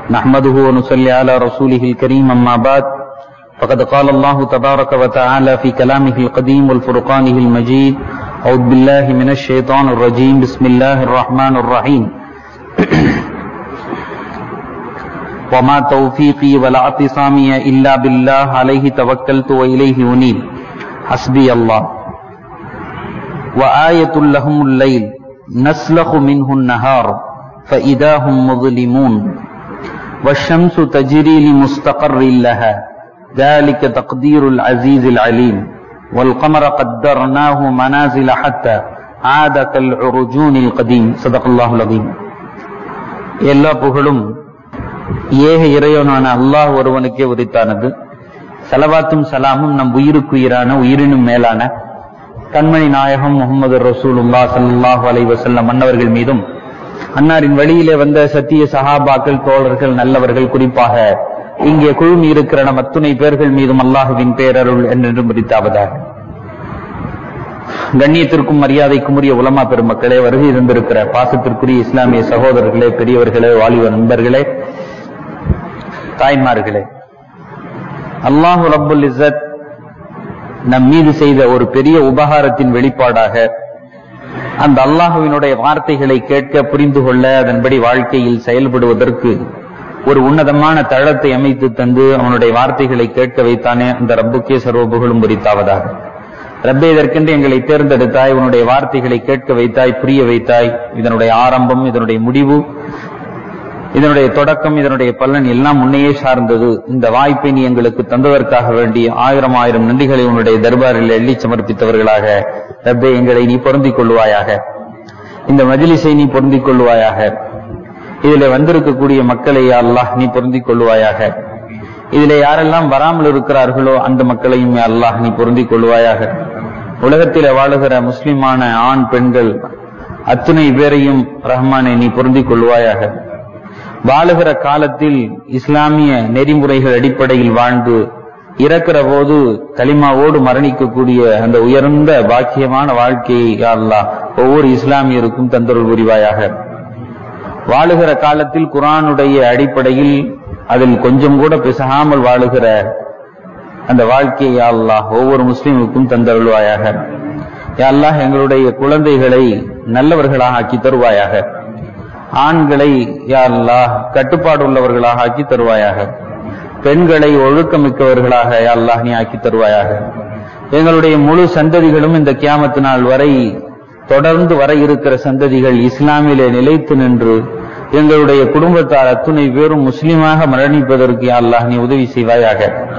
نحمده ونصلي على رسوله الكريم أما بعد فقد قال الله تبارك وتعالى في كلامه القديم والفرقانه المجيد أعوذ بالله من الشيطان الرجيم بسم الله الرحمن الرحيم وما توفيقي ولا اعتصامي إلا بالله عليه توكلت وإليه أنيب حسبي الله وآية لهم الليل نسلخ منه النهار فإذا هم مظلمون والشمس تجري لمستقر لها ذلك تقدير العزيز العليم والقمر قدرناه منازل حتى عاد كالعرجون القديم صدق الله العظيم. எல்லா புகழும் ஏக இறைவனான அல்லாஹ் ஒருவனுக்கே உரித்தானது. ஸலவாத்தும் ஸலாமும் நம் உயிருக்குயிரான உயிரினும் மேலான கண்மணி நாயகம் முஹம்மது ரசூலுல்லாஹ் ஸல்லல்லாஹு அலைஹி வஸல்லம் அன்னவர்கள் மீதும் அன்னாரின் வழியிலே வந்த சத்திய சஹாபாக்கள், தோழர்கள், நல்லவர்கள், குறிப்பாக இங்கே குழுமி இருக்கிற நம் அத்துணை பேர்கள் மீதும் அல்லாஹுவின் பேரருள் என்றென்றும் உரித்தாவதாக. கண்ணியத்திற்கும் மரியாதைக்கும் உரிய உலமா பெருமக்களே, வருகை இருந்திருக்கிற பாசத்திற்குரிய இஸ்லாமிய சகோதரர்களே, பெரியவர்களே, வாலிப நண்பர்களே, தாய்மார்களே, அல்லாஹு ரப்புல் இஸ்ஸத் நம் மீது செய்த ஒரு பெரிய உபகாரத்தின் வெளிப்பாடாக அந்த அல்லாஹுவினுடைய வார்த்தைகளை கேட்க, புரிந்து கொள்ள, அதன்படி வாழ்க்கையில் செயல்படுவதற்கு ஒரு உன்னதமான தளத்தை அமைத்து தந்து அவனுடைய வார்த்தைகளை கேட்க வைத்தானே, அந்த ரப்புக்கே சர்வ புகழும் உரித்தாவதாக. ரப்பே, இதற்கென்று எங்களை தேர்ந்தெடுத்தாய், உன்னுடைய வார்த்தைகளை கேட்க வைத்தாய், புரிய வைத்தாய். இதனுடைய ஆரம்பம், இதனுடைய முடிவு, இதனுடைய தொடக்கம், இதனுடைய பலன் எல்லாம் உன்னையே சார்ந்தது. இந்த வாய்ப்பை நீ எங்களுக்கு தந்ததற்காக வேண்டி ஆயிரம் ஆயிரம் நன்றிகளை உன்னுடைய தர்பாரில் எள்ளி சமர்ப்பித்தவர்களாக ரப்பே எங்களை நீ பொருந்திக் கொள்வாயாக. இந்த மஜ்லிஸை நீ பொருந்திக் கொள்வாயாக. இதிலே வந்திருக்கக்கூடிய மக்களை யா அல்லாஹ் நீ பொருந்திக் கொள்வாயாக. இதிலே யாரெல்லாம் வராமல் இருக்கிறார்களோ அந்த மக்களையும் யா அல்லாஹ் நீ பொருந்திக் கொள்வாயாக. உலகத்திலே வாழுகிற முஸ்லிமான ஆண் பெண்கள் அத்துணை பேரையும் ரஹ்மானை நீ பொருந்திக் கொள்வாயாக. வாழுகிற காலத்தில் இஸ்லாமிய நெறிமுறைகள் அடிப்படையில் வாழ்ந்து இறக்கிற போது கலிமாவோடு மரணிக்கக்கூடிய அந்த உயர்ந்த பாக்கியமான வாழ்க்கையை யா அல்லாஹ் ஒவ்வொரு இஸ்லாமியருக்கும் தந்தருள் புரிவாயாக. வாழுகிற காலத்தில் குர்ஆனுடைய அடிப்படையில் அதில் கொஞ்சம் கூட பிசகாமல் வாழுகிற அந்த வாழ்க்கையை யா அல்லாஹ் ஒவ்வொரு முஸ்லிமுக்கும் தந்தருள்வாயாக. யா அல்லாஹ் எங்களுடைய குழந்தைகளை நல்லவர்களாக ஆக்கி தருவாயாக. ஆண்களை யா அல்லாஹ் கட்டுப்பாடு உள்ளவர்களாக ஆக்கி தருவாயாக. பெண்களை ஒழுக்கமிக்கவர்களாக யா அல்லாஹ் நீ ஆக்கி தருவாயாக. எங்களுடைய முழு சந்ததிகளும் இந்த கியாமத்து நாள் வரை தொடர்ந்து வர இருக்கிற சந்ததிகள் இஸ்லாமிலே நிலைத்து நின்று எங்களுடைய குடும்பத்தார் அத்துணை பேரும் முஸ்லிமாக மரணிப்பதற்கு யா அல்லாஹ் நீ உதவி செய்வாயாக.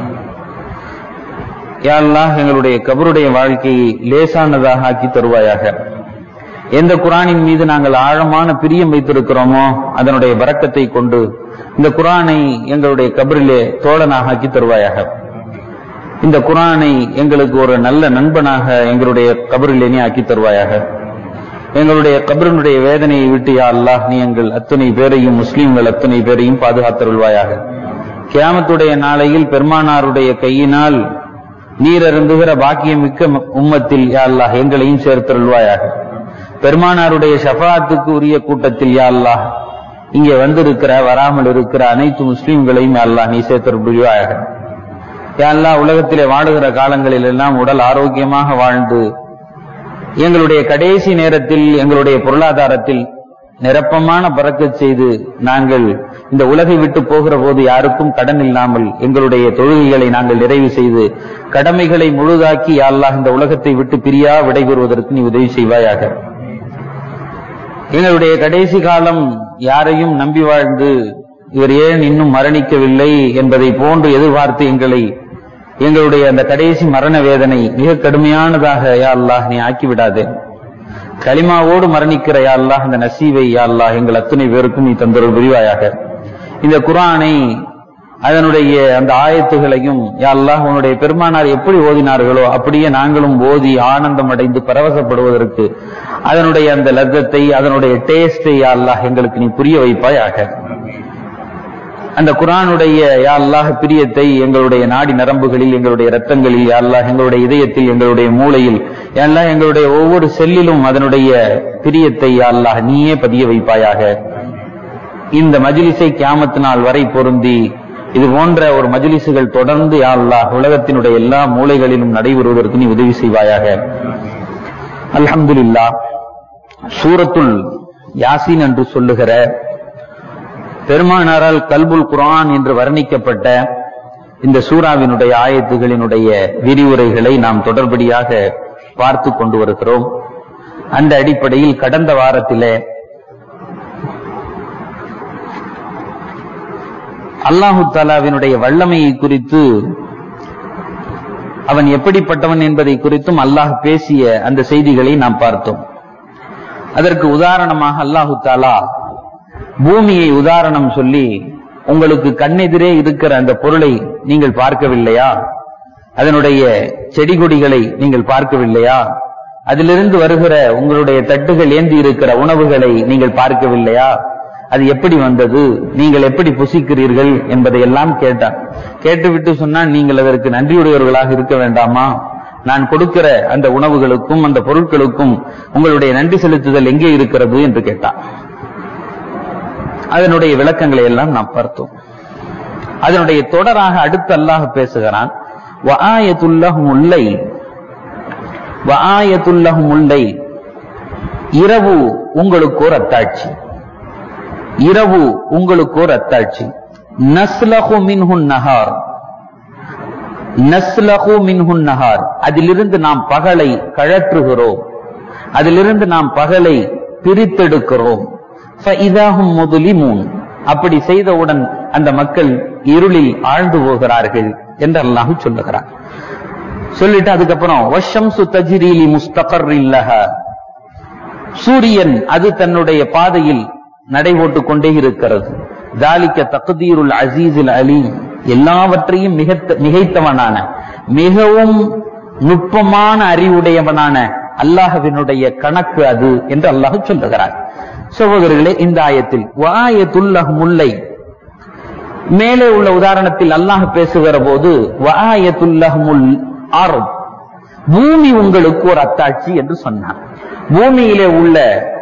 யா அல்லாஹ் எங்களுடைய கபருடைய வாழ்க்கையை லேசானதாக ஆக்கி தருவாயாக. எந்த குர்ஆனின் மீது நாங்கள் ஆழமான பிரியம் வைத்திருக்கிறோமோ அதனுடைய பரக்கத்தை கொண்டு இந்த குர்ஆனை எங்களுடைய கபரிலே தோழனாக ஆக்கி தருவாயாக. இந்த குர்ஆனை எங்களுக்கு ஒரு நல்ல நண்பனாக எங்களுடைய கபரிலே நீ ஆக்கி தருவாயாக. எங்களுடைய கபரினுடைய வேதனையை விட்டு யா அல்லாஹ் நீ எங்கள் அத்துணை பேரையும், முஸ்லிம்கள் அத்துணை பேரையும் பாதுகாத்தருள்வாயாக. கியாமத்துடைய நாளையில் பெருமானாருடைய கையினால் நீர் அருந்துகிற பாக்கியமிக்க உம்மத்தில் யா அல்லாஹ் எங்களையும் சேர்த்தருள்வாயாக. பெருமானாருடைய ஷஃபாஅத்துக்கு உரிய கூட்டத்தில் யா அல்லாஹ் இங்கே வந்திருக்கிற, வராமல் இருக்கிற அனைத்து முஸ்லிம்களையும் யா அல்லாஹ் நீ சேர்த்தருள் புரிவாயாக. யா அல்லாஹ் உலகத்திலே வாழுகிற காலங்களில் எல்லாம் உடல் ஆரோக்கியமாக வாழ்ந்து எங்களுடைய கடைசி நேரத்தில் எங்களுடைய பொருளாதாரத்தில் நிரப்பமான பரக்கத் செய்து நாங்கள் இந்த உலகை விட்டு போகிற போது யாருக்கும் கடன் இல்லாமல் எங்களுடைய தொழுகைகளை நாங்கள் நிறைவு செய்து கடமைகளை முழுதாக்கி யா அல்லாஹ் இந்த உலகத்தை விட்டு பிரியா விடைபெறுவதற்கு நீ உதவி செய்வாயாக. எங்களுடைய கடைசி காலம் யாரையும் நம்பி வாழ்ந்து இவர் ஏன் இன்னும் மரணிக்கவில்லை என்பதை போன்று எதிர்பார்த்து எங்களுடைய அந்த கடைசி மரண வேதனை மிக கடுமையானதாக யா அல்லாஹ் நீ ஆக்கிவிடாதே. கலிமாவோடு மரணிக்கிற யா அல்லாஹ் அந்த நசீவை யா அல்லாஹ் எங்கள் அத்துணை பேருக்கும் நீ தந்தருள் புரிவாயாக. இந்த குர்ஆனை அதனுடைய அந்த ஆயத்துகளையும் யா அல்லாஹ் உன்னுடைய பெருமானார் எப்படி ஓதினார்களோ அப்படியே நாங்களும் ஓதி ஆனந்தம் அடைந்து பரவசப்படுவதற்கு அதனுடைய அந்த லத்தத்தை, அதனுடைய டேஸ்டை யா அல்லாஹ் எங்களுக்கு நீ புரிய வைப்பாயாக. அந்த குர்ஆனுடைய யா அல்லாஹ் பிரியத்தை எங்களுடைய நாடி நரம்புகளில், எங்களுடைய இரத்தங்களில் யா அல்லாஹ், எங்களுடைய இதயத்தில், எங்களுடைய மூளையில் யா அல்லாஹ், எங்களுடைய ஒவ்வொரு செல்லிலும் அதனுடைய பிரியத்தை யா அல்லாஹ் நீயே பதிய வைப்பாயாக. இந்த மஜ்லிஸை கியாமத் நாள் வரை பொருந்தி இது போன்ற ஒரு மஜ்லிஸுகள் தொடர்ந்து யா அல்லாஹ் உலகத்தினுடைய எல்லா மூலைகளிலும் நடைபெறுவதற்கு நீ உதவி செய்வாயாக. அல்ஹம்துலில்லாஹ். சூரத்துல் யாசீன் என்று சொல்லுகிற பெருமானாரால் கல்புல் குர்ஆன் என்று வர்ணிக்கப்பட்ட இந்த சூராவினுடைய ஆயத்துகளினுடைய விரிவுரைகளை நாம் தொடர்படியாக பார்த்து கொண்டு வருகிறோம். அந்த அடிப்படையில் கடந்த வாரத்திலே அல்லாஹு தஆலாவினுடைய வல்லமையை குறித்து, அவன் எப்படிப்பட்டவன் என்பதை குறித்தும் அல்லாஹ் பேசிய அந்த செய்திகளை நாம் பார்த்தோம். அதற்கு உதாரணமாக அல்லாஹு தஆலா பூமியை உதாரணம் சொல்லி, உங்களுக்கு கண்ணெதிரே இருக்கிற அந்த பொருளை நீங்கள் பார்க்கவில்லையா, அதனுடைய செடி கொடிகளை நீங்கள் பார்க்கவில்லையா, அதிலிருந்து வருகிற உங்களுடைய தட்டுகள் ஏந்தி இருக்கிற உணவுகளை நீங்கள் பார்க்கவில்லையா, அது எப்படி வந்தது, நீங்கள் எப்படி புசிக்கிறீர்கள் என்பதையெல்லாம் கேட்டான். கேட்டுவிட்டு சொன்னால், நீங்கள் அதற்கு நன்றியுடையவர்களாக இருக்க வேண்டாமா, நான் கொடுக்கிற அந்த உணவுகளுக்கும் அந்த பொருட்களுக்கும் உங்களுடைய நன்றி செலுத்துதல் எங்கே இருக்கிறது என்று கேட்டான். அதனுடைய விளக்கங்களை எல்லாம் நாம் பார்த்தோம். அதனுடைய தொடராக அடுத்து அல்லாஹ் பேசுகிறான், இரவு உங்களுக்கு ஒரு அத்தாட்சி, இரவு உங்களுக்கு ஒரு அத்தாட்சி. நஸ்லஹு மின்ஹுன் நஹார், நஸ்லஹு மின்ஹுன் நஹார், அதிலிருந்து நாம் பகலை கழற்றுகிறோம், அதிலிருந்து நாம் பகலை பிரித்தெடுக்கிறோம். ஃபஇதாஹும் முதுலிமூன், அப்படி செய்தவுடன் அந்த மக்கள் இருளில் ஆழ்ந்து போகிறார்கள் என்று அல்லாஹ் சொல்லுகிறார். சொல்லிட்டு அதுக்கப்புறம் வஷம்சு தஜ்ரி லி முஸ்தகர்ரின் லஹா, சூரியன் அது தன்னுடைய பாதையில் நடைபோட்டுக் கொண்டே இருக்கிறது. தாலிக்க தக்தீருல் அசீஸில் அலீம், எல்லாவற்றையும் மிகைத்தவனான மிகவும் நுட்பமான அறிவுடையவனான அல்லாஹ்வினுடைய கணக்கு அது என்று அல்லாஹ் சொல்லுகிறார். சகோதரர்களே, இந்த ஆயத்தில் வஆயத்துல்லஹுமுல்லை, மேலே உள்ள உதாரணத்தில் அல்லாஹ் பேசுகிற போது வஆயத்துல்லஹுமுல் அர்த், பூமி உங்களுக்கு ஒரு அத்தாட்சி என்று சொன்னார். பூமியிலே உள்ள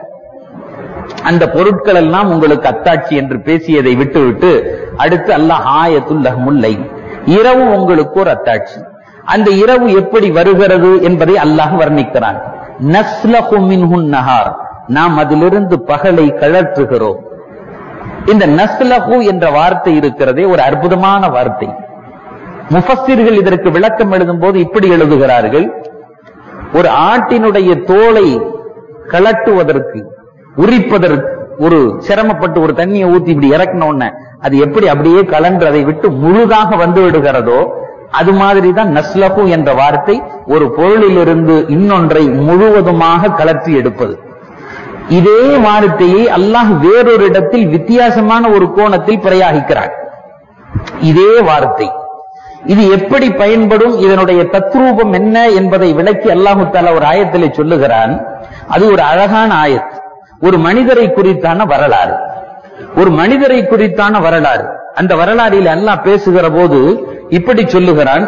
அந்த பொருட்கள் எல்லாம் உங்களுக்கு அத்தாட்சி என்று பேசியதை விட்டுவிட்டு அடுத்து அல்லாஹ் ஆயத்துல்லஹுமுல்லை, இரவு உங்களுக்கு ஒரு அத்தாட்சி. அந்த இரவு எப்படி வருகிறது என்பதை அல்லாஹ் வர்ணிக்கிறான். நஸ்லஹு மின்ஹுன் நஹார், நாம் அதிலிருந்து பகலை கழற்றுகிறோம். இந்த நஸ்லஹு என்ற வார்த்தை இருக்கிறதே ஒரு அற்புதமான வார்த்தை. முஃபஸ்ஸிர்கள் இதற்கு விளக்கம் எழுதும் போது இப்படி எழுதுகிறார்கள், ஒரு ஆட்டினுடைய தோலை கழட்டுவதற்கு, உரிப்பதற்கு ஒரு சிரமப்பட்டு ஒரு தண்ணியை ஊத்தி இப்படி இறக்கின உடனே அது எப்படி அப்படியே கலன்று அதை விட்டு முழுதாக வந்து விடுகிறதோ, அது மாதிரிதான் நஸ்லஹு என்ற வார்த்தை ஒரு பொருளிலிருந்து இன்னொன்றை முழுவதுமாக கலற்றி எடுப்பது. இதே வார்த்தையை அல்லாஹ் வேறொரு இடத்தில் வித்தியாசமான ஒரு கோணத்தில் பிரயோகிக்கிறார். இதே வார்த்தை இது எப்படி பயன்படும், இதனுடைய தத்ரூபம் என்ன என்பதை விளக்கி அல்லாஹு தஆலா ஒரு ஆயத்திலே சொல்லுகிறான். அது ஒரு அழகான ஆயத். ஒரு மனிதரை குறித்தான வரலாறு, ஒரு மனிதரை குறித்தான வரலாறு. அந்த வரலாறில் அல்லாஹ் பேசுகிற போது இப்படி சொல்லுகிறான்,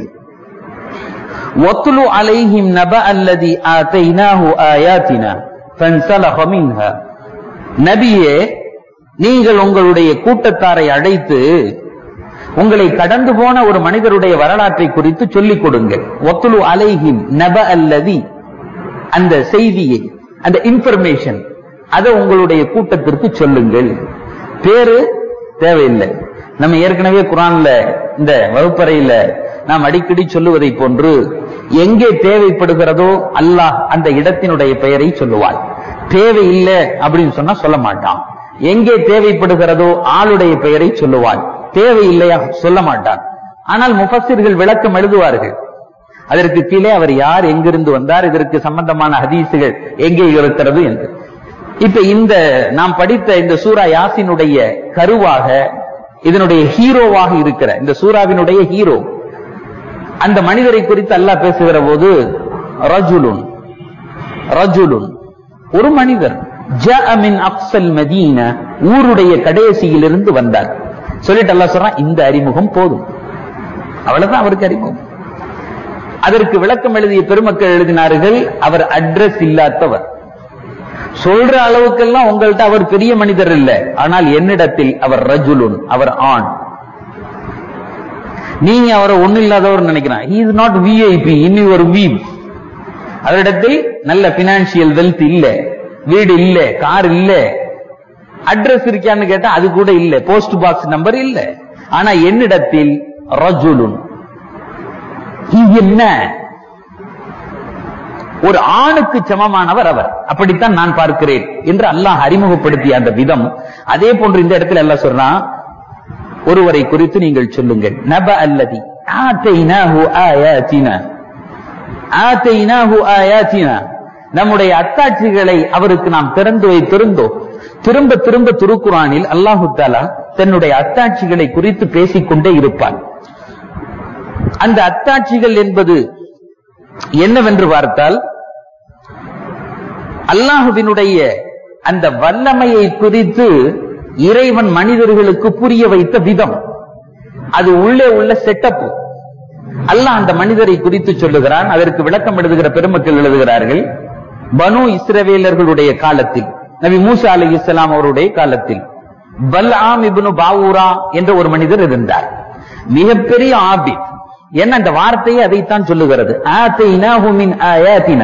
வத்லு அலைஹிம் நபஅ அல்லதி ஆதைனாஹு ஆயாத்தினா ஃபன்ஸலஹ மின்ஹா, நபியே நீங்கள் உங்களுடைய கூட்டத்தாரை அழைத்து உங்களை கடந்து போன ஒரு மனிதருடைய வரலாற்றை குறித்து சொல்லிக் கொடுங்கள். வத்லு அலைஹிம் நபஅ அல்லதி, அந்த செய்தியை, அந்த இன்ஃபர்மேஷன், அதை உங்களுடைய கூட்டத்திற்கு சொல்லுங்கள். பேரு தேவையில்லை. நம்ம ஏற்கனவே குர்ஆன்ல இந்த வகுப்பறையில நாம் அடிக்கடி சொல்லுவதை போன்று எங்கே தேவைப்படுகிறதோ அல்லாஹ் அந்த இடத்தினுடைய பெயரை சொல்லுவான். தேவையில்லை அப்படின்னு சொன்னா சொல்ல மாட்டான். எங்கே தேவைப்படுகிறதோ ஆளுடைய பெயரை சொல்லுவான். தேவையில்லையா சொல்ல மாட்டான். ஆனால் முஃபஸ்ஸிர்கள் விளக்கம் எழுதுவார்கள். அதற்கு கீழே அவர் யார், எங்கிருந்து வந்தார், இதற்கு சம்பந்தமான ஹதீசுகள் எங்கே இருக்கிறது என்று. இப்ப இந்த நாம் படித்த இந்த சூரா யாசினுடைய கருவாக, இதனுடைய ஹீரோவாக இருக்கிற இந்த சூராவினுடைய ஹீரோ, அந்த மனிதரை குறித்து அல்லாஹ் பேசுகிற போது ரஜுலுன், ரஜுலுன் ஒரு மனிதர், ஜாஅ மின் அக்ஸல் மதீனா, ஊருடைய கடைசியிலிருந்து வந்தார். சொல்லிட்டு அல்லாஹ் சொல்றான், இந்த அறிமுகம் போதும், அவ்வளவுதான் அவருக்கு அறிமுகம். அதற்கு விளக்கம் எழுதிய பெருமக்கள் எழுதினார்கள், அவர் அட்ரஸ் இல்லாதவர், சொல்ற அளவுக்கெல்லாம் உங்கள்கிட்ட அவர் பெரிய மனிதர் இல்லை, ஆனால் என்னிடத்தில் அவர் ரஜுலுன், அவர் ஆண். நீங்க அவரை ஒண்ணு இல்லாதவர் நினைக்கிறான். he is not VIP in your view. அவரிடத்தில் நல்ல பினான்சியல் வெல்த் இல்ல, வீடு இல்ல, கார் இல்ல, அட்ரஸ் இருக்கான்னு கேட்டா அது கூட இல்ல, போஸ்ட் பாக்ஸ் நம்பர் இல்ல. ஆனா என்னிடத்தில் ரஜுலுன், என்ன ஒரு ஆணுக்கு சமமானவர் அவர். அப்படித்தான் நான் பார்க்கிறேன் என்று அல்லாஹ் அறிமுகப்படுத்திய அந்த விதம். அதே போன்று இந்த இடத்துல அல்லாஹ் சொல்றான், ஒருவரை குறித்து நீங்கள் சொல்லுங்கள். நப அல்லதி ஆதைனாஹு ஆயாத்தினா, ஆதைனாஹு ஆயாத்தினா, நம்முடைய அத்தாட்சிகளை அவருக்கு நாம் திறந்து வைத்திருந்தோம். திரும்ப திரும்ப திருக்குரானில் அல்லாஹு தஆலா தன்னுடைய அத்தாட்சிகளை குறித்து பேசிக்கொண்டே இருப்பார். அந்த அத்தாட்சிகள் என்பது என்னவென்று பார்த்தால், அல்லாஹுவினுடைய அந்த வல்லமையை குறித்து இறைவன் மனிதர்களுக்கு புரிய வைத்த விதம், அது உள்ளே உள்ள செட்டப். அல்லாஹ் அந்த மனிதரை குறித்து சொல்லுகிறான். அதற்கு விளக்கம் எழுதுகிற பெருமக்கள் எழுதுகிறார்கள், பனு இஸ்ரவேலர்களுடைய காலத்தில், நபி மூசா அலைஹிஸ்ஸலாம் அவருடைய காலத்தில் பல்ஆம் இப்னு பாவூரா என்ற ஒரு மனிதர் இருந்தார். மிகப்பெரிய ஆபித். என்ன அந்த வார்த்தையை அதைத்தான் சொல்லுகிறது. ஆதைனாஹு மின் ஆயாத்தினா,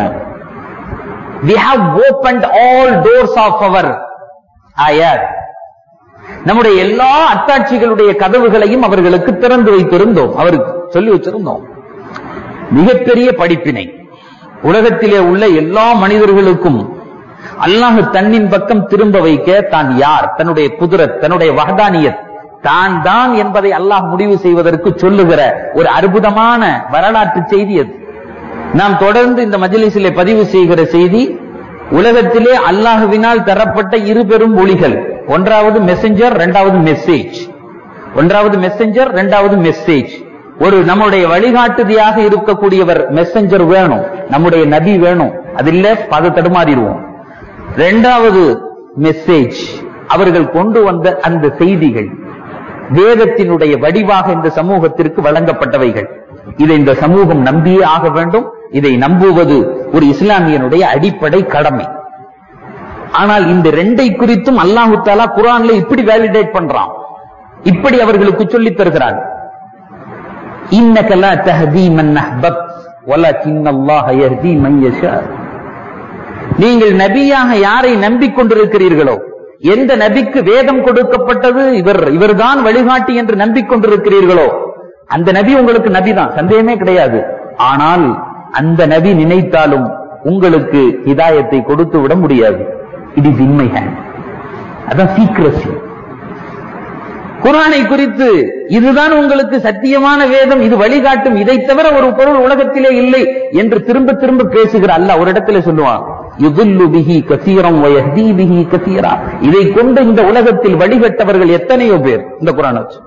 we have opened all doors of our ayat. நம்முடைய எல்லா அத்தாட்சிகளுடைய கதவுகளையும் அவர்களுக்கு திறந்து வைத்திருந்தோம், அவருக்கு சொல்லி வச்சிருந்தோம். மிகப்பெரிய படிப்பினை. உலகத்திலே உள்ள எல்லா மனிதர்களுக்கும் அல்லாஹ் தன்னின் பக்கம் திரும்ப வைக்க, தான் யார், தன்னுடைய குதிரத், தன்னுடைய வஹதானியத், தான் தான் என்பதை அல்லாஹ் முடிவு செய்வதற்கு சொல்லுகிற ஒரு அற்புதமான வரலாற்று செய்தி அது. நாம் தொடர்ந்து இந்த மஜ்லிஸிலே பதிவு செய்கிற செய்தி, உலகத்திலே அல்லாஹ்வினால் தரப்பட்ட இரு பெரும் ஒளிகள். ஒன்றாவது மெசஞ்சர், இரண்டாவது மெசேஜ். ஒன்றாவது மெசஞ்சர், இரண்டாவது மெசேஜ். ஒரு நம்முடைய வழிகாட்டுதியாக இருக்கக்கூடியவர் மெசஞ்சர் வேணும், நம்முடைய நபி வேணும், அதில் பத தடுமாறிடுவோம். இரண்டாவது மெசேஜ், அவர்கள் கொண்டு வந்த அந்த செய்திகள் வேதத்தினுடைய வடிவாக இந்த சமூகத்திற்கு வழங்கப்பட்டவைகள். இதை இந்த சமூகம் நம்பியே ஆக வேண்டும். இதை நம்புவது ஒரு இஸ்லாமியனுடைய அடிப்படை கடமை. ஆனால் இந்த ரெண்டை குறித்தும் அல்லாஹ் தஆலா குர்ஆன்ல இப்படி வேலிடேட் பண்றான், இப்படி அவர்களுக்கு சொல்லித் தருகிறான். இன்னக லா தஹ்தி மன் அஹ்பப்த வலக்கின்னல்லாஹ யஹ்தி மன் யஷா. நீங்கள் நபியாக யாரை நம்பிக்கொண்டிருக்கிறீர்களோ, எந்த நபிக்கு வேதம் கொடுக்கப்பட்டது, இவர்தான் வழிகாட்டி என்று நம்பிக்கொண்டிருக்கிறீர்களோ, அந்த நபி உங்களுக்கு நபிதான், சந்தேகமே கிடையாது. ஆனால் அந்த நபி நினைத்தாலும் உங்களுக்கு ஹிதாயத்தை கொடுத்து விட முடியாது. It is in my hand. அதான் சீக்ரசி. குர்ஆனை குறித்து இதுதான் உங்களுக்கு சத்தியமான வேதம், இது வழிகாட்டும், இதை தவிர ஒரு பொருள் உலகத்திலே இல்லை என்று திரும்ப திரும்ப பேசுகிற அல்லாஹ் ஒரு இடத்துல சொல்லுவான், யுதில்லு பிஹி கஸீரன் வ யஹ்தி பிஹி கஸீரா. இதை கொண்டு இந்த உலகத்தில் வழிகட்டவர்கள் எத்தனையோ பேர். இந்த குர்ஆனை வச்சு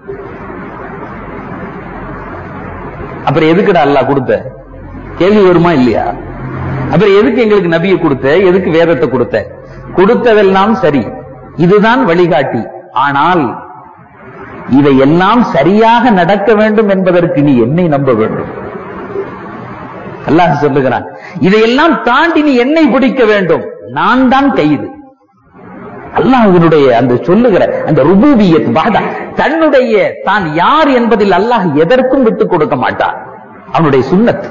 அப்புறம் எதுக்குடா அல்லாஹ் கொடுத்த கேள்வி வருமா இல்லையா? அப்புறம் எதுக்கு எங்களுக்கு நபியை கொடுத்த, எதுக்கு வேதத்தை கொடுத்த? கொடுத்ததெல்லாம் சரி, இதுதான் வழிகாட்டி. ஆனால் இவையெல்லாம் சரியாக நடக்க வேண்டும் என்பதற்கு நீ என்னை நம்ப வேண்டும். அல்லாஹ் சொல்லுகிறான், இதையெல்லாம் தாண்டி நீ என்னை பிடிக்க வேண்டும், நான் தான் கைது. அல்லாஹ்வினுடைய அந்த சொல்லுகிற அந்த ருபூபியத் வாதா, தன்னுடைய தான் யார் என்பதில் அல்லாஹ் எதற்கும் விட்டுக் கொடுக்க மாட்டான். அவனுடைய சுன்னத்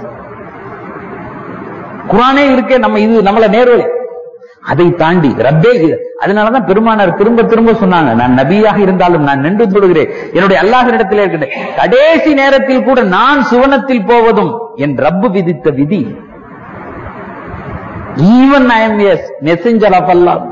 குர்ஆனே இருக்கே, நம்ம இது நம்மள நேர்வழி. அதை தாண்டி ரப்பே, அதனாலதான் பெருமானார் திரும்ப திரும்ப சொன்னாங்க, நான் நபியாக இருந்தாலும் நான் நின்று தொழுகிறேன் என்னுடைய அல்லாஹ்விடத்திலே இருக்கின்றேன், கடைசி நேரத்தில் கூட நான் சுவனத்தில் போவதும் என் ரப்பு விதித்த விதி. Even I am as messenger of Allah.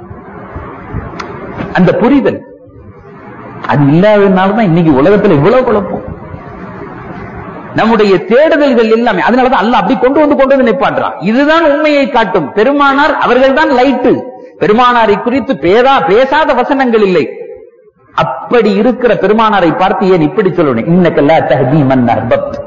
அந்த புரிதல் அது இல்லாததுனாலதான் இன்னைக்கு உலகத்துல இவ்வளவு குழப்பம். நம்முடைய தேடுதல்கள் எல்லாமே அதனாலதான் அல்லாஹ் அப்படி கொண்டு வந்து நிப்பாட்டுறான். இதுதான் உண்மையை காட்டும். பெருமானார் அவர்கள் தான் லைட்டு. பெருமானாரை குறித்து பேசாத வசனங்கள் இல்லை. அப்படி இருக்கிற பெருமானாரை பார்த்து ஏன் இப்படி சொல்லணும், இன்னக லா தஹ்தி மன் அஹ்பப்த.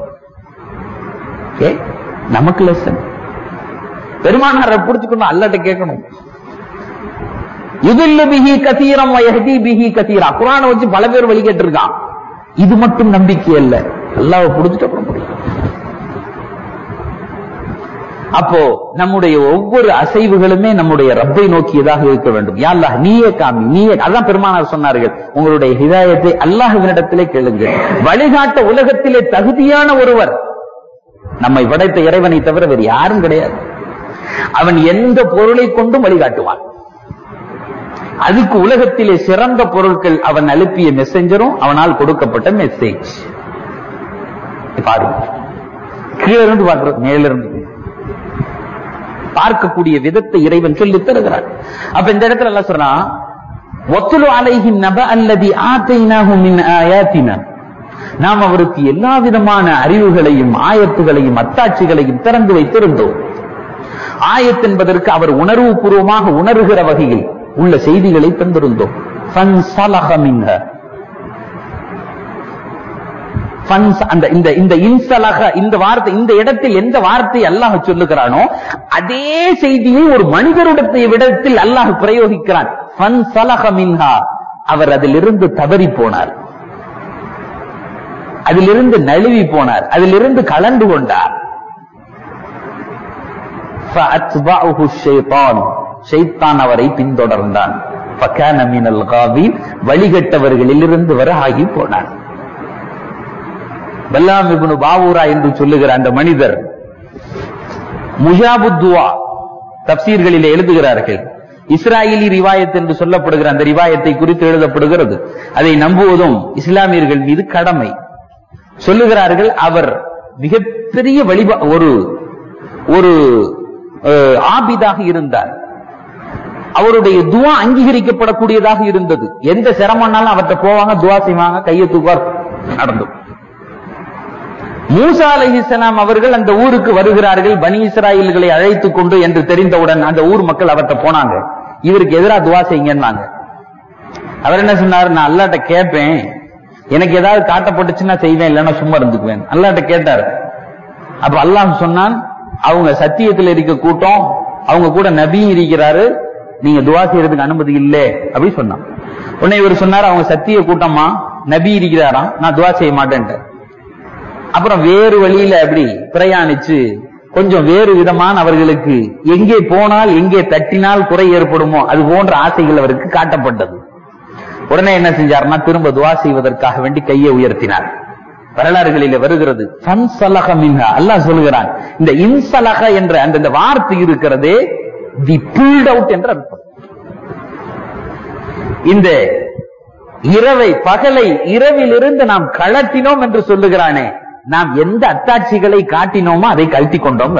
நமக்கு லெசன். பெருமானாரை புடிச்சுக்கணும், அல்லாஹ்ட்ட கேட்கணும். யுதில்லு பிஹி கஸீரன் வ யஹ்தி பிஹி கஸீரா. குர்ஆனை வச்சு பல பேர் வழி கேட்டிருக்கான். இது மட்டும் நம்பிக்கை அல்ல, அல்லாஹ்வை புடிச்சிட்டு அப்புறம் முடியும். அப்போ நம்முடைய ஒவ்வொரு அசைவுகளுமே நம்முடைய ரப்பை நோக்கியதாக இருக்க வேண்டும். யா அல்லாஹ் நீயே காமி, நீயே. அதான் பெருமானார் சொன்னார்கள், உங்களுடைய ஹிதாயத்தை அல்லாஹ்வினிடத்திலே கேளுங்கள். வழிகாட்ட உலகத்திலே தகுதியான ஒருவர் நம்மை படைத்த இறைவனை தவிர வேறு யாரும் கிடையாது. அவன் எந்த பொருளை கொண்டும் வழிகாட்டுவான். அதுக்கு உலகத்திலே சிறந்த பொருட்கள் அவன் அனுப்பிய மெசஞ்சரும் அவனால் கொடுக்கப்பட்ட மெசேஜ். பாருங்க, கீழே இருந்து பார்க்கிறது, மேலிருந்து பார்க்கக்கூடிய விதத்தை இறைவன் சொல்லி தருகிறார். அப்ப இந்த இடத்துல எல்லாம் சொன்னா, வத்துலு அலைஹிம் நப அல்லதி ஆதைனாஹு மின் ஆயாத்தினா, நாம் அவருக்கு எல்லா விதமான அறிவுகளையும் ஆயத்துகளையும் அத்தாட்சிகளையும் திறந்து வைத்திருந்தோம். ஆயத் என்பதற்கு அவர் உணர்வு பூர்வமாக உணர்கிற வகையில் உள்ள செய்திகளை தந்திருந்தோம். இந்த வார்த்தை, இந்த இடத்தில் எந்த வார்த்தை அல்லாஹ் சொல்லுகிறானோ அதே செய்தியை ஒரு மனிதருடைய விடத்தில் அல்லாஹ் பிரயோகிக்கிறான். அவர் அதிலிருந்து தவறி போனார், அதிலிருந்து நழுவி போனார், அதிலிருந்து கலந்து கொண்டார். ஷைத்தான் அவரை பின்தொடர்ந்தான். வழிகட்டவர்களிலிருந்து வர ஆகி போனார். பல்லாம் இப்னு பாவூரா என்று சொல்லுகிற அந்த மனிதர் முஜாபுத்துவா தப்சீர்களிலே எழுதுகிறார்கள். இஸ்ராயலி ரிவாயத் என்று சொல்லப்படுகிற அந்த ரிவாயத்தை குறித்து எழுதப்படுகிறது. அதை நம்புவதும் இஸ்லாமியர்கள் மீது கடமை. சொல்லுகிறார்கள், அவர் மிகப்பெரிய ஒரு ஆபிதாக இருந்தார். அவருடைய துவா அங்கீகரிக்கப்படக்கூடியதாக இருந்தது. எந்த சிரமம்னாலும் அவர்கிட்ட போவாங்க, துவா செய்வாங்க, கையை தூக்குவார், நடந்தும். மூசா அலைஹிஸ்ஸலாம் அவர்கள் அந்த ஊருக்கு வருகிறார்கள், பனி இஸ்ராயல்களை அழைத்துக் கொண்டு என்று தெரிந்தவுடன் அந்த ஊர் மக்கள் அவர்கிட்ட போனாங்க, இவருக்கு எதிராக துவா செய்யுங்கன்னாங்க. அவர் என்ன சொன்னார், நான் அல்லாஹ்ட்ட கேட்பேன், எனக்கு ஏதாவது காட்டப்பட்டுச்சுன்னா செய்வேன், இல்லைன்னா சும்மா இருந்துக்குவேன். அல்லாஹ்ட்ட கேட்டார். அப்ப அல்லாஹ் சொன்னான், அவங்க சத்தியத்தில் இருக்க கூட்டம், அவங்க கூட நபி இருக்கிறாரு, நீங்க துவா செய்யறதுக்கு அனுமதி இல்லை அப்படி சொன்னான். உடனே இவர் சொன்னார், அவங்க சத்திய கூட்டமா, நபி இருக்கிறாராம், நான் துவா செய்ய மாட்டேன். அப்புறம் வேறு வழியில அப்படி பிரயாணிச்சு கொஞ்சம் வேறு விதமான அவர்களுக்கு எங்கே போனால் எங்கே தட்டினால் குறை ஏற்படுமோ அது போன்ற ஆசைகள் அவருக்கு காட்டப்பட்டது. உடனே என்ன செஞ்சார்னா, திரும்ப துவா செய்வதற்காக வேண்டி கையை உயர்த்தினார். வரலாறுகளில் வருகிறது, அல்லாஹ் சொல்லுகிறான், இந்த இன்சலக என்ற அந்த வார்த்தை இருக்கிறதே, தி புல்ட் அவுட் என்ற அர்த்தம். இந்த இரவை பகலை இரவிலிருந்து நாம் கழட்டினோம் என்று சொல்லுகிறானே, நாம் எந்த அத்தாட்சிகளை காட்டினோமோ அதை கழட்டி கொண்டோம்.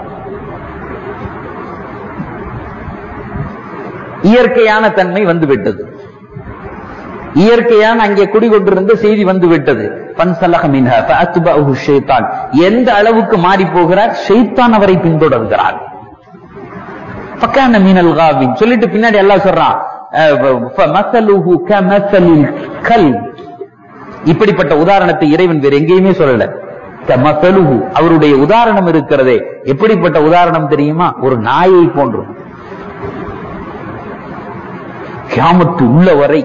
இயற்கையான தன்மை வந்துவிட்டது, இயற்கையான அங்கே குடிகொண்டிருந்த செய்தி வந்துவிட்டது. எந்த அளவுக்கு மாறி போகிறார், ஷைத்தான் அவரை பின்தொடர்கிறார். சொல்லிட்டு பின்னாடி எல்லாம் சொல்றான், இப்படிப்பட்ட உதாரணத்தை இறைவன் வேறு எங்கேயுமே சொல்லல. அவருடைய உதாரணம் இருக்கிறதே, எப்படிப்பட்ட உதாரணம் தெரியுமா, ஒரு நாயை போன்று. கியாமத்து உள்ள வரை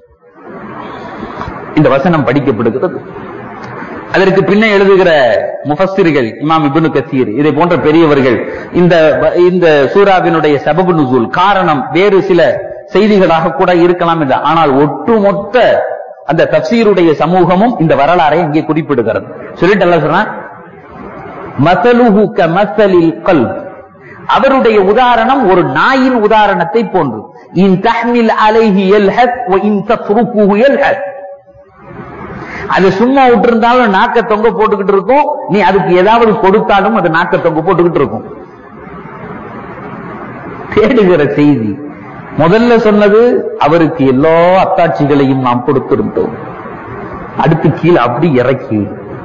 இந்த வசனம் படிக்கப்படுகிறது. அதற்கு பின்ன எழுதுகிற முஃபஸ்ஸிர்கள், இமாம் இப்னு கஸீர், இதை போன்ற பெரியவர்கள் இந்த சூராவினுடைய சபபு நுசூல் காரணம் வேறு சில செய்திகளாக கூட இருக்கலாம் என்று, ஆனால் ஒட்டுமொத்த அந்த தஃசீருடைய சமூகமும் இந்த வரலாறை இங்கே குறிப்பிடுகிறது. சொல்லிட்டு அல்லாஹ் சொல்றான், மஸலுஹு கமஸலில் கல்ப், அவருடைய உதாரணம் ஒரு நாயின் உதாரணத்தை போன்று. இன் தஹ்மில் அலைஹி யல்ஹத் வ இன் தத்ருகுஹு யல்ஹத், அது சும்மா விட்டுருந்தாலும் நாக்க தொங்க போட்டுக்கிட்டு இருக்கும், நீ அதுக்கு ஏதாவது கொடுத்தாலும் அது நாக்க தொங்க போட்டுக்கிட்டு இருக்கும். தேடுகிற செய்தி. முதல்ல சொன்னது, அவருக்கு எல்லா அத்தாட்சிகளையும் நாம் கொடுத்திருந்தோம். அடுத்து கீழே அப்படி இறக்கி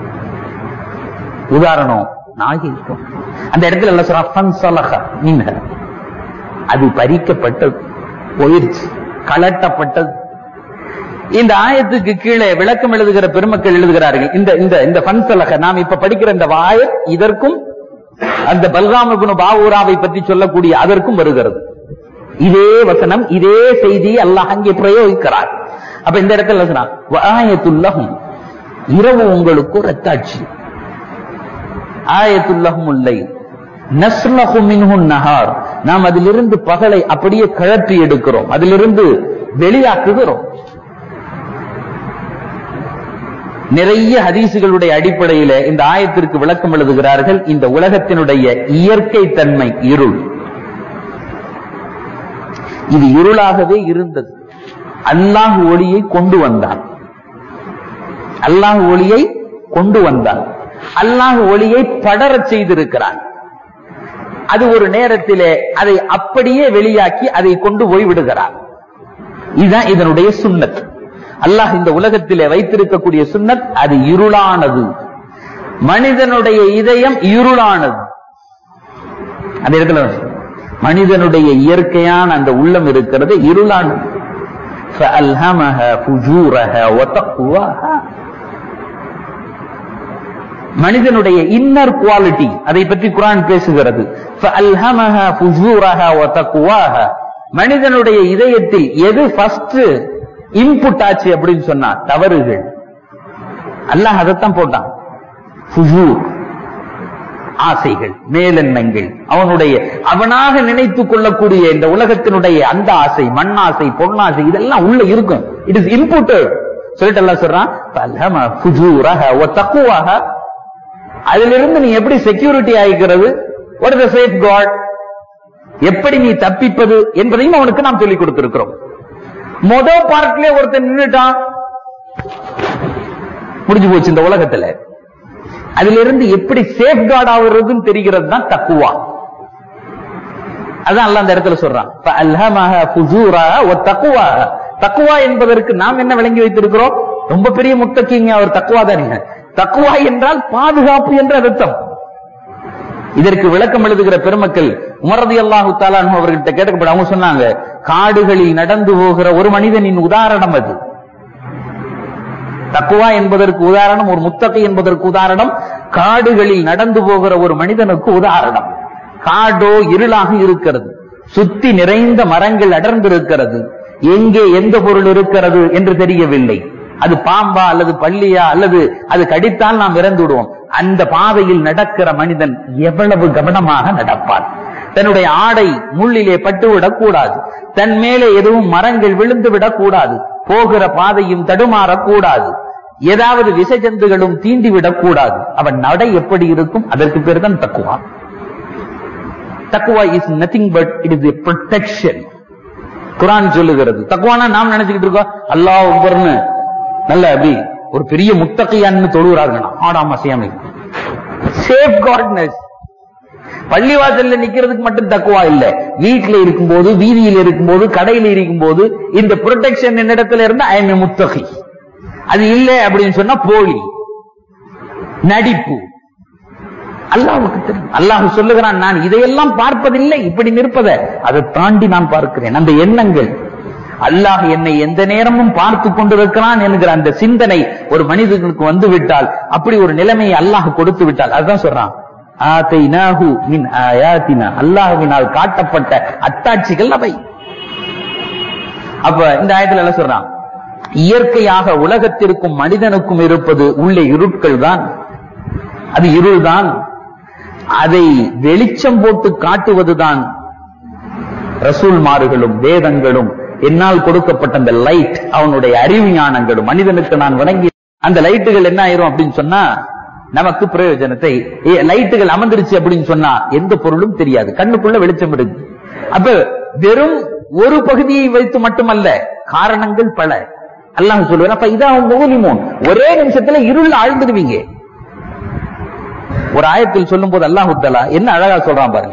உதாரணம் நாகி அந்த இடத்துல எல்லாம் சொல்ற, அது பறிக்கப்பட்டது, போயிடுச்சு, கலட்டப்பட்டது. இந்த ஆயத்துக்கு கீழே விளக்கம் எழுதுகிற பெருமக்கள் எழுதுகிறார்கள், இந்த ஃபன்சலக நாம் இப்ப படிக்கிற இந்த ஆயத் இதற்கும் அந்த பல்காம் இப்னு பாவூராவை பற்றி சொல்லக்கூடிய அதற்கும் வருகிறது. இதே வசனம், இதே செய்தி அல்லாஹ் அங்கே பிரயோகிக்கிறார். அப்ப இந்த இடத்துல சொன்னான், ஆயத்துல்லஹும், இரவு உங்களுக்கு ஒரு அத்தாட்சி, ஆயத்துல்லஹும் இல்லை, நஸ்லஹு மின்ஹு நஹார், நாம் அதிலிருந்து பகலை அப்படியே கழற்றி எடுக்கிறோம், அதிலிருந்து வெளியாக்குகிறோம். நிறைய ஹதீசுகளுடைய அடிப்படையில இந்த ஆயத்திற்கு விளக்கம் எழுதுகிறார்கள். இந்த உலகத்தினுடைய இயற்கை தன்மை இருள். இது இருளாகவே இருந்தது. அல்லாஹ் ஒளியை கொண்டு வந்தான். அல்லாஹ் ஒளியை கொண்டு வந்தான். அல்லாஹ் ஒளியை படரச் செய்திருக்கிறான். அது ஒரு நேரத்திலே அதை அப்படியே வெளியாக்கி அதை கொண்டு போய் விடுகிறான். இதுதான் இதனுடைய சுன்னத். அல்லாஹ் இந்த உலகத்திலே வைத்திருக்கக்கூடிய சுன்னத் அது இருளானது. மனிதனுடைய இதயம் இருளானது. அந்த இடத்துல மனிதனுடைய இயற்கையான அந்த உள்ளம் இருக்கிறது இருளானது. فَأَلْهَمَهَا فُجُورَهَا وَتَقْوَاهَا. மனிதனுடைய இன்னர் குவாலிட்டி அதை பற்றி குர்ஆன் பேசுகிறது. فَأَلْهَمَهَا فُجُورَهَا وَتَقْوَاهَا. மனிதனுடைய இதயத்தில் எது ஃபர்ஸ்ட் இன்புட் ஆச்சு அப்படின்னு சொன்னா தவறுகள். அல்லாஹ் அதைத்தான் போட்டான். ஃபுஜூர், ஆசைகள், மேலெண்ணங்கள், அவனாக நினைத்துக் கொள்ளக்கூடிய இந்த உலகத்தினுடைய அந்த ஆசை, மண்ணாசை, பொன்னாசை, இதெல்லாம் உள்ள இருக்கும். It is inputted. சொல்லிட்டு அல்லாஹ் சொல்றான் ஃபல்ஹமா ஃபுஜூரஹ வ தக்வாஹ. அதிலிருந்து நீ எப்படி செக்யூரிட்டி ஆகிக்கிறது, what is the safeguard, எப்படி நீ தப்பிப்பது என்பதையும் அவனுக்கு நாம் சொல்லிக் கொடுத்திருக்கிறோம். முதல் பார்ட்லயே ஒருத்தன் நின்னுட்டான், முடிஞ்சு போச்சு இந்த உலகத்துல. அதிலிருந்து எப்படி சேஃப் கார்டு ஆகுறதுன்னு தெரிகிறது தான் தக்குவா. அதான் அல்லாஹ் அந்த இடத்துல சொல்றான் ஃபஅல்ஹமஹா ஃபுஜூரஹா வ தக்வாஹ. தக்வா என்பதற்கு நாம் என்ன விளங்கி வைத்திருக்கிறோம்? ரொம்ப பெரிய முத்தகீங்க அவர் தக்வா தானே. தக்வா என்றால் பாதுகாப்பு என்ற அர்த்தம். இதற்கு விளக்கம் எழுதுகிற பெருமக்கள் உமர் ரலியல்லாஹு தஆலா அன்ஹு அவர்கிட்ட கேட்கப்பட்ட அவங்க சொன்னாங்க, காடுகளில் நடந்து போகிற ஒரு மனிதனின் உதாரணம் அது. தக்வா என்பதற்கு உதாரணம், ஒரு முத்தகி என்பதற்கு உதாரணம், காடுகளில் நடந்து போகிற ஒரு மனிதனுக்கு உதாரணம். காடோ இருளாக இருக்கிறது, சுத்தி நிறைந்த மரங்கள் அடர்ந்திருக்கிறது, எங்கே எந்த பொருள் இருக்கிறது என்று தெரியவில்லை. அது பாம்பா அல்லது பள்ளியா அல்லது அது கடித்தால் நாம் இறந்து விடுவோம். அந்த பாதையில் நடக்கிற மனிதன் எவ்வளவு கவனமாக நடப்பான். தன்னுடைய ஆடை முள்ளிலே பட்டுவிடக் கூடாது, தன் மேலே எதுவும் மரங்கள் விழுந்து விடக்கூடாது, போகிற பாதையும் தடுமாறக்கூடாது, ஏதாவது விசஜந்துகளும் தீண்டிவிடக் கூடாது. அவன் நடை எப்படி இருக்கும்? அதற்கு பேர் தான் தக்குவா. தக்குவா is nothing but it is a protection. குர்ஆன் சொல்லுகிறது. தக்குவானா நாம் நினைச்சுக்கிட்டு இருக்கோம் அல்லாஹ் அக்பர்னு நல்ல அப்படி ஒரு பெரிய முத்தகையான்னு தொழுகிறார்கள், ஆடாம அசையாம. Safe guardness. பள்ளிவாசல்ல நிக்கிறதுக்கு மட்டும் தக்குவா இல்ல, வீட்டுல இருக்கும்போது, வீதியில் இருக்கும்போது, கடையில் இருக்கும்போது இந்த ப்ரொடெக்ஷன் என்னிடத்துல இருந்தா ஐ எம் முத்தகி. அது இல்லை அப்படின்னு சொன்னா போலி, நடிப்பு. அல்லாஹ்வுக்கு தெரியும். அல்லாஹ் சொல்லுகிறான், நான் இதையெல்லாம் பார்ப்பதில்லை, இப்படி நிற்பதை அதை தாண்டி நான் பார்க்கிறேன். அந்த எண்ணங்கள், அல்லாஹ் என்னை எந்த நேரமும் பார்த்து கொண்டிருக்கிறான் என்கிற அந்த சிந்தனை ஒரு மனிதனுக்கு வந்து விட்டால், அப்படி ஒரு நிலைமையை அல்லாஹ் கொடுத்து விட்டால், அதுதான் சொல்றான் ஆதைனாஹு மின் ஆயாத்தினா, அல்லாஹ்வினால் காட்டப்பட்ட அத்தாட்சிகள் அவை. அப்ப இந்த ஆயத்துல என்ன சொல்றான்? இயற்கையாக உலகத்திற்கும் மனிதனுக்கும் இருப்பது உள்ளே இருட்கள் தான், அது இருள் தான். அதை வெளிச்சம் போட்டு காட்டுவதுதான் ரசூல்மார்களும் வேதங்களும் என்னால் கொடுக்கப்பட்ட அந்த லைட், அவனுடைய அறிவு ஞானங்களும். மனிதனுக்கு நான் வணங்கி அந்த லைட்டுகள் என்ன ஆயிரும் அப்படின்னு சொன்னா நமக்கு பிரயோஜனத்தை, லைட்டுகள் அமர்ந்துருச்சு அப்படின்னு சொன்னா எந்த பொருளும் தெரியாது, கண்ணுக்குள்ள வெளிச்சம் இருக்கு. அப்ப வெறும் ஒரு பகுதியை வைத்து மட்டுமல்ல, காரணங்கள் பல. அல்லாஹ் சொல்லுவார் அப்ப இதான் முஸ்லிமோன், ஒரே நிமிஷத்துல இருள் ஆழ்ந்துடுவீங்க. ஒரு ஆயத்தில் சொல்லும் போது அல்லாஹ் தஆலா என்ன அழகா சொல்றான் பாருங்க.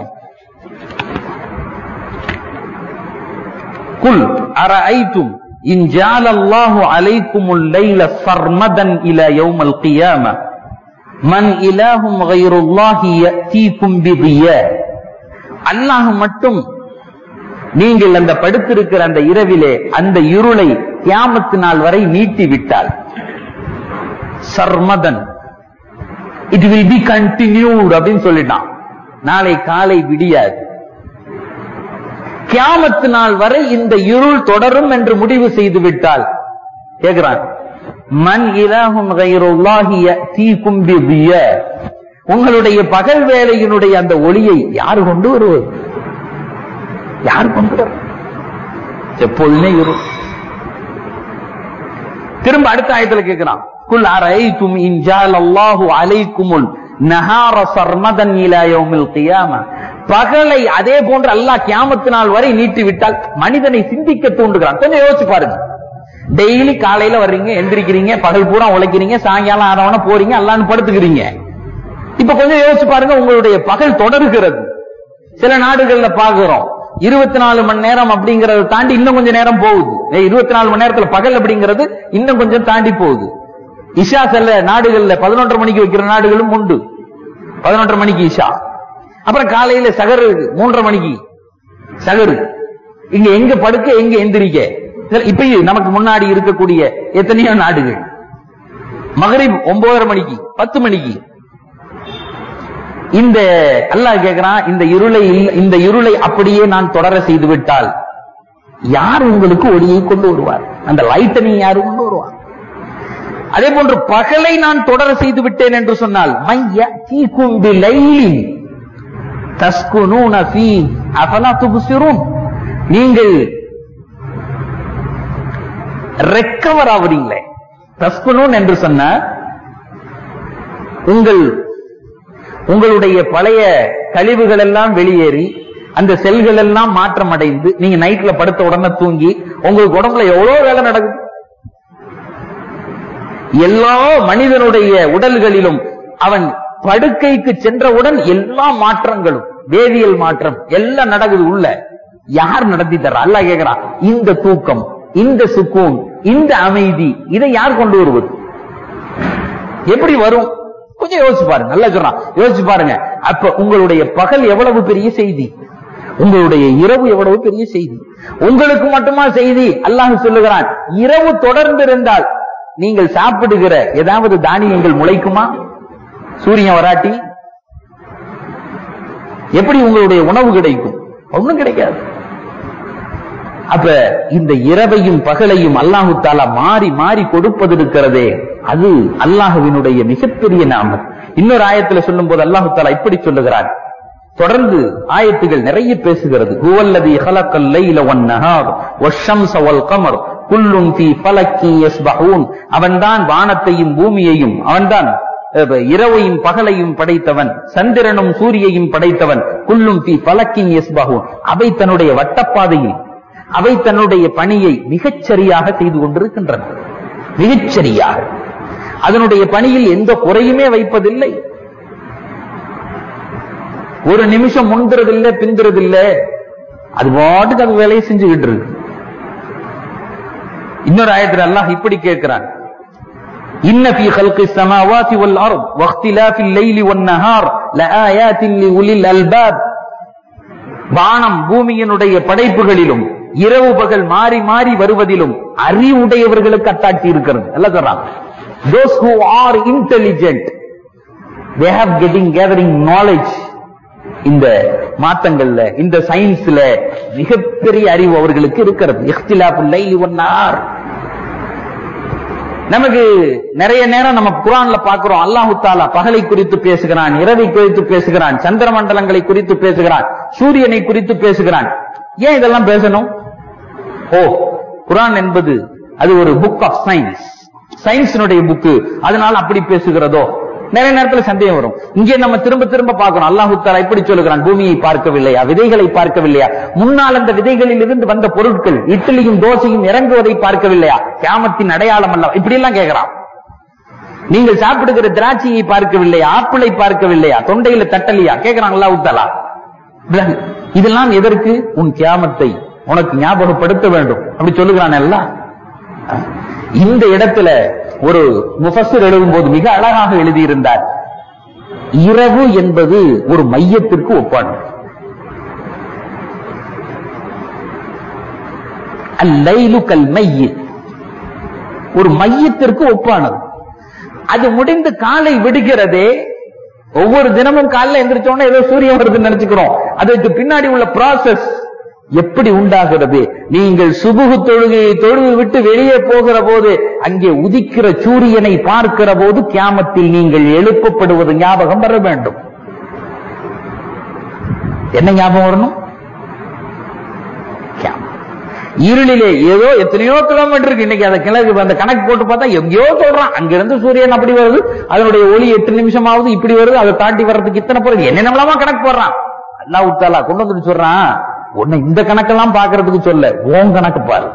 குல் அரஐதும் இன் ஜஅலல்லாஹு அலைக்குமுல் லைல சர்மதன் இலா யௌமல் கியாமah மன் இலாஹும் கைருல்லாஹி யஅதீகும் பிதியா. அல்லாஹ் மட்டும் நீங்கள் அந்த படுத்திருக்கிற அந்த இரவிலே அந்த இருளை கியாமத்து நாள் வரை நீட்டி விட்டால், சர்மதன் இட் வில் பி கண்டினியூட் அப்படின்னு சொல்லிட்டான். நாளை காலை விடியாது, கியாமத்து நாள் வரை இந்த இருள் தொடரும் என்று முடிவு செய்து விட்டால், கேக்குறான் மன் இலாஹும் கைருல்லாஹி யஅதீகும் பிதியா, உங்களுடைய பகல் வேலையினுடைய அந்த ஒளியை யாரு கொண்டு வருவது? யார் கொண்டு வர? எப்போதுமே திரும்ப அடுத்த ஆயத்துல கேட்கிறான், குல் அரைதும் இன் ஜஅலல்லாஹு அலைக்குமுல் நஹார சர்மதன் இலா யௌமில் கியாமா. பகலை அதே போன்று அல்லாஹ் கியாமத்து நாள் வரை நீட்டி விட்டால் மனிதனை சிந்திக்க தூண்டுகிறான். கொஞ்சம் யோசிச்சு பாருங்க. டெய்லி காலையில வர்றீங்க, எந்திரிக்கிறீங்க, பகல் பூரா உழைக்கிறீங்க, சாயங்காலம் ஆனவன போறீங்க, அல்லான்னு படுத்துக்கிறீங்க. இப்ப கொஞ்சம் யோசிச்சு பாருங்க, உங்களுடைய பகல் தொடர்கிறது. சில நாடுகள்ல பாக்குறோம் 24 மணி நேரம் அப்படிங்கறத தாண்டி இன்னும் கொஞ்சம் நேரம் போகுது. 24 மணி நேரத்துல பகல் அப்படிங்கிறது இன்னும் கொஞ்சம் தாண்டி போகுது. இஷா சில நாடுகள்ல 11:30 மணிக்கு வைக்கிற நாடுகளும் உண்டு. 11:30 மணிக்கு இஷா, அப்புறம் காலையில சகரு 3:30 மணிக்கு சகரு. இங்க எங்க படுக்க எங்க எந்திரிக்க. இப்ப நமக்கு முன்னாடி இருக்கக்கூடிய எத்தனையோ நாடுகள் மகரிப் 9:30 மணிக்கு 10 மணிக்கு. இந்த அல்லாஹ் கேட்கிறான், இந்த இருளை அப்படியே நான் தொடர செய்து விட்டால் யார் உங்களுக்கு ஒளியை கொண்டு வருவார்? அந்த லைட்டனை யாரு கொண்டு வருவார்? அதே போன்று பகலை நான் தொடர செய்து விட்டேன் என்று சொன்னால் நீங்கள் ரெக்கவர் ஆவீங்களே. தஸ்குனூன் என்று சொன்ன உங்களுடைய பழைய கழிவுகள் எல்லாம் வெளியேறி அந்த செல்கள் எல்லாம் மாற்றம் அடைந்து நீங்க நைட்ல படுத்த உடனே தூங்கி உங்களுக்கு உடம்புல எவ்வளவு வேலை நடக்குது. எல்லா மனிதனுடைய உடல்களிலும் அவன் படுக்கைக்கு சென்றவுடன் எல்லா மாற்றங்களும், வேதியியல் மாற்றம் எல்லாம் நடக்குது. உள்ள யார் நடத்தி தர்றா? அல்லாஹ் கேட்கிறான், இந்த தூக்கம், இந்த சுக்கூன், இந்த அமைதி, இதை யார் கொண்டு வருவது? எப்படி வரும்? கொஞ்சம் யோசிச்சு பாருங்க. நல்லா சொல்றான், யோசிச்சு பாருங்க. அப்ப உங்களுடைய பகல் எவ்வளவு பெரிய செய்தி, உங்களுடைய இரவு எவ்வளவு பெரிய செய்தி. உங்களுக்கு மட்டுமா செய்தி? அல்லாஹ் சொல்லுகிறான், இரவு தொடர்ந்து இருந்தால் நீங்கள் சாப்பிடுகிற ஏதாவது தானியங்கள் முளைக்குமா? சூரியன் வராட்டி எப்படி உங்களுடைய உணவு கிடைக்கும்? ஒன்றும் கிடைக்காது. அப்ப இந்த இரவையும் பகலையும் அல்லாஹு தாலா மாறி மாறி கொடுப்பது இருக்கிறதே, அது அல்லாஹுவினுடைய மிகப்பெரிய நாமம். இன்னொரு ஆயத்துல சொல்லும் போது அல்லாஹு தாலா இப்படி சொல்லுகிறார். தொடர்ந்து ஆயத்துகள் நிறைய பேசுகிறது. ஹுவல்லதி ஹலக்கல் லைல வன்னஹார் வஷ்ஷம்ஸ வல் கமர் குல்லுன் ஃபீ ஃபலக்கின் யஸ்பஹூன். அவன்தான் வானத்தையும் பூமியையும், அவன்தான் இரவையும் பகலையும் படைத்தவன், சந்திரனும் சூரியையும் படைத்தவன். குல்லும் ஃபீ ஃபலக்கின் யஸ்பஹூன். அவை தன்னுடைய வட்டப்பாதையில் அவை தன்னுடைய பணியை மிகச்சரியாக செய்து கொண்டிருக்கின்றன. மிகச்சரியாக அதனுடைய பணியில் எந்த குறையுமே வைப்பதில்லை. ஒரு நிமிஷம் முந்துறதில்லை, பிந்துறதில்லை. அது பாட்டுக்கு அது வேலையை செஞ்சுக்கிட்டு இருக்கு. இன்னொரு ஆயத்தில் அல்லாஹ் இப்படி கேட்கிறான், இன்ன ஃபீ ஹல்கிஸ் ஸமாவாதி வல் அர்த் வக்திலாஃபில் லைலி வன் நஹார் லஆயாத்தின் லிஉலில் அல்பாப். வானம் பூமியினுடைய படைப்புகளிலும் இரவு பகல் மாறி மாறி வருவதிலும் அறிவுடையவர்களுக்கு அத்தாட்சி இருக்கிறது. எல்லாம் சொல்றாங்க, those who are intelligent they have gathering knowledge. இந்த மாற்றங்கள்ல, இந்த சயின்ஸ்ல மிகப்பெரிய அறிவு அவர்களுக்கு இருக்கிறது. இக்திலாஃபுல் லைலி வன் நஹார். நமக்கு நிறைய நேரம் நம்ம குர்ஆன்ல பார்க்கிறோம், அல்லாஹ் தஆலா பகலை குறித்து பேசுகிறான், இரவை குறித்து பேசுகிறான், சந்திர மண்டலங்களை குறித்து பேசுகிறான், சூரியனை குறித்து பேசுகிறான். ஏன் இதெல்லாம் பேசணும்? குர்ஆன் என்பது அது ஒரு புக் ஆஃப் சயின்ஸ், சயின்ஸினுடைய புக்கு, அதனால அப்படி பேசுகிறதோ? நிறைய நேரத்தில் சந்தேகம் வரும். இங்கே நம்ம திரும்ப திரும்ப பார்க்கிறோம், அல்லாஹ் தஆலா இப்படி சொல்லுகிறான், பூமியை பார்க்கவில்லையா, விதைகளை பார்க்கவில்லையா, முன்னால் அந்த விதைகளில் இருந்து வந்த பொருட்கள் இட்லியும் தோசையும் இறங்குவதை பார்க்கவில்லையா, கியாமத்தின் அடையாளம் அல்ல, இப்படி எல்லாம் கேட்கிறான். நீங்கள் சாப்பிடுகிற திராட்சையை பார்க்கவில்லையா, ஆப்பிளை பார்க்கவில்லையா, தொண்டையில தட்டலையா கேட்கிறான் அல்லாஹ் தஆலா. இதெல்லாம் எதற்கு? உன் கியாமத்தை உனக்கு ஞாபகப்படுத்த வேண்டும், அப்படி சொல்லுகிறான் எல்லாம். இந்த இடத்துல ஒரு முஃபஸ்ஸிர் எழுதும் போது மிக அழகாக எழுதியிருந்தார், இரவு என்பது ஒரு மையத்திற்கு ஒப்பானது. அல்லைலு கல் மையித், ஒரு மையத்திற்கு ஒப்பானது. அது முடிந்து காலை விடுகிறதே, ஒவ்வொரு தினமும் காலைல எந்திரிச்சோன்னா ஏதோ சூரியன் வருதுன்னு நினைச்சுக்கிறோம். அதுக்கு பின்னாடி உள்ள ப்ராசஸ் எப்படி உண்டாகிறது? நீங்கள் சுபுகு தொழுகையை தொழுது விட்டு வெளியே போகிற போது அங்கே உதிக்கிற சூரியனை பார்க்கிற போது கியாமத்தில் நீங்கள் எழுப்பப்படுவது ஞாபகம் வர வேண்டும். என்ன ஞாபகம் வரணும்? இருளிலே ஏதோ எத்தனையோ கிலோமீட்டர் இருக்கு. இன்னைக்கு அந்த கிழக்கு அந்த கணக்கு போட்டு பார்த்தா எங்கேயோ சொல்றான், அங்கிருந்து சூரியன் அப்படி வருது, அதனுடைய ஒளி 8 நிமிஷமாவது இப்படி வருது, அதை தாண்டி வர்றதுக்கு இத்தனை பொருள் என்னென்னலாமா கணக்கு போடுறான். அல்லாஹ் தஆலா கொண்டு வந்து சொல்றான், உன்னை இந்த கணக்கெல்லாம் பாக்குறதுக்கு சொல்ல, ஓன் கணக்கு பாரு.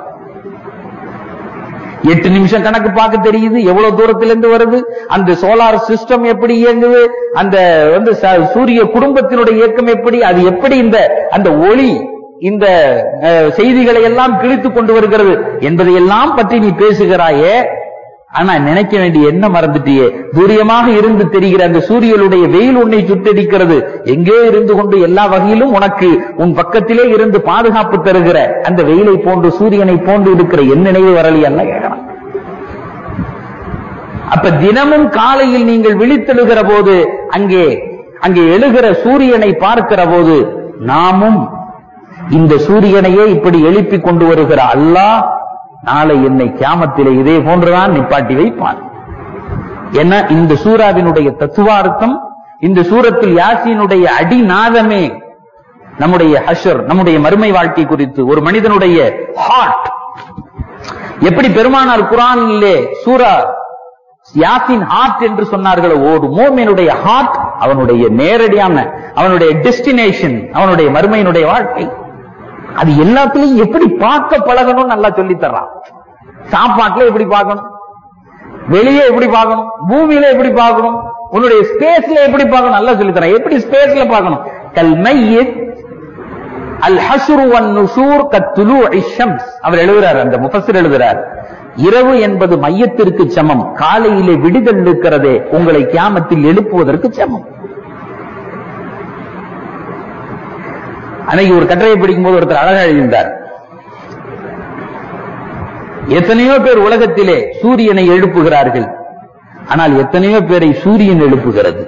8 நிமிஷம் கணக்கு பார்க்க தெரியுது, எவ்வளவு தூரத்திலிருந்து வருது, அந்த சோலார் சிஸ்டம் எப்படி இயங்குது, அந்த சூரிய குடும்பத்தினுடைய இயக்கம் எப்படி, அது எப்படி அந்த ஒளி இந்த செய்திகளை எல்லாம் கிழித்து கொண்டு வருகிறது என்பதையெல்லாம் பற்றி நீ பேசுகிறாயே. ஆனா நினைக்க வேண்டிய என்ன மறந்துட்டியே, தூரியமாக இருந்து தெரிகிற அந்த சூரியனுடைய வெயில் உன்னை சுட்டடிக்கிறது, எங்கே இருந்து கொண்டு எல்லா வகையிலும் உனக்கு உன் பக்கத்திலே இருந்து பாதுகாப்பு தருகிற அந்த வெயிலை போன்று சூரியனை போன்று இருக்கிற என் நினைவு வரலி அல்ல கேட்கலாம். அப்ப தினமும் காலையில் நீங்கள் விழித்தெழுகிற போது அங்கே எழுகிற சூரியனை பார்க்கிற போது நாமும் இந்த சூரியனையே இப்படி எழுப்பி கொண்டு வருகிற அல்லாஹ் நாளை என்னை கியாமத்திலே இதே போன்றுதான் நிப்பாட்டி வைப்பான். என்ன இந்த சூராவினுடைய தத்துவார்த்தம், இந்த சூரத்தில் யாசீனுடைய அடிநாதமே நம்முடைய ஹஷர், நம்முடைய மறுமை வாழ்க்கை குறித்து, ஒரு மனிதனுடைய ஹார்ட் எப்படி பெருமானார் குர்ஆனிலே சூரா யாசின் ஹார்ட் என்று சொன்னார்களோ, ஒரு மோமினுடைய ஹார்ட் அவனுடைய நேரடியான அவனுடைய டெஸ்டினேஷன், அவனுடைய மறுமையினுடைய வாழ்க்கை. அது எல்லாத்திலையும் எப்படி பார்க்க பழகணும் நல்லா சொல்லி தர்றான். சாப்பாட்டுல எப்படி பார்க்கணும், வெளியே எப்படி பார்க்கணும், பூமியில எப்படி பார்க்கணும், உன்னுடைய ஸ்பேஸ்ல எப்படி பார்க்கணும் நல்லா சொல்லி தர்றான். எப்படி ஸ்பேஸ்ல பார்க்கணும்? கல் மையித் அல் ஹஷ்ரு வன் நுஷூர் கத்துலூஇ ஷம்ஸ். அவர் எழுதுறார், அந்த முஃபஸ்ஸிர் எழுதுறார், இரவு என்பது மையத்திற்கு சமம், காலையிலே விடுதல் இருக்கிறதே உங்களை கியாமத்தில் எழுப்புவதற்கு சமம். அன்னைக்கு ஒரு கட்டுரையை படிக்கும் போது ஒருத்தர் அழகா எழுதியிருந்தார், எத்தனையோ பேர் உலகத்திலே சூரியனை எழுப்புகிறார்கள், ஆனால் எத்தனையோ பேரை சூரியன் எழுப்புகிறது.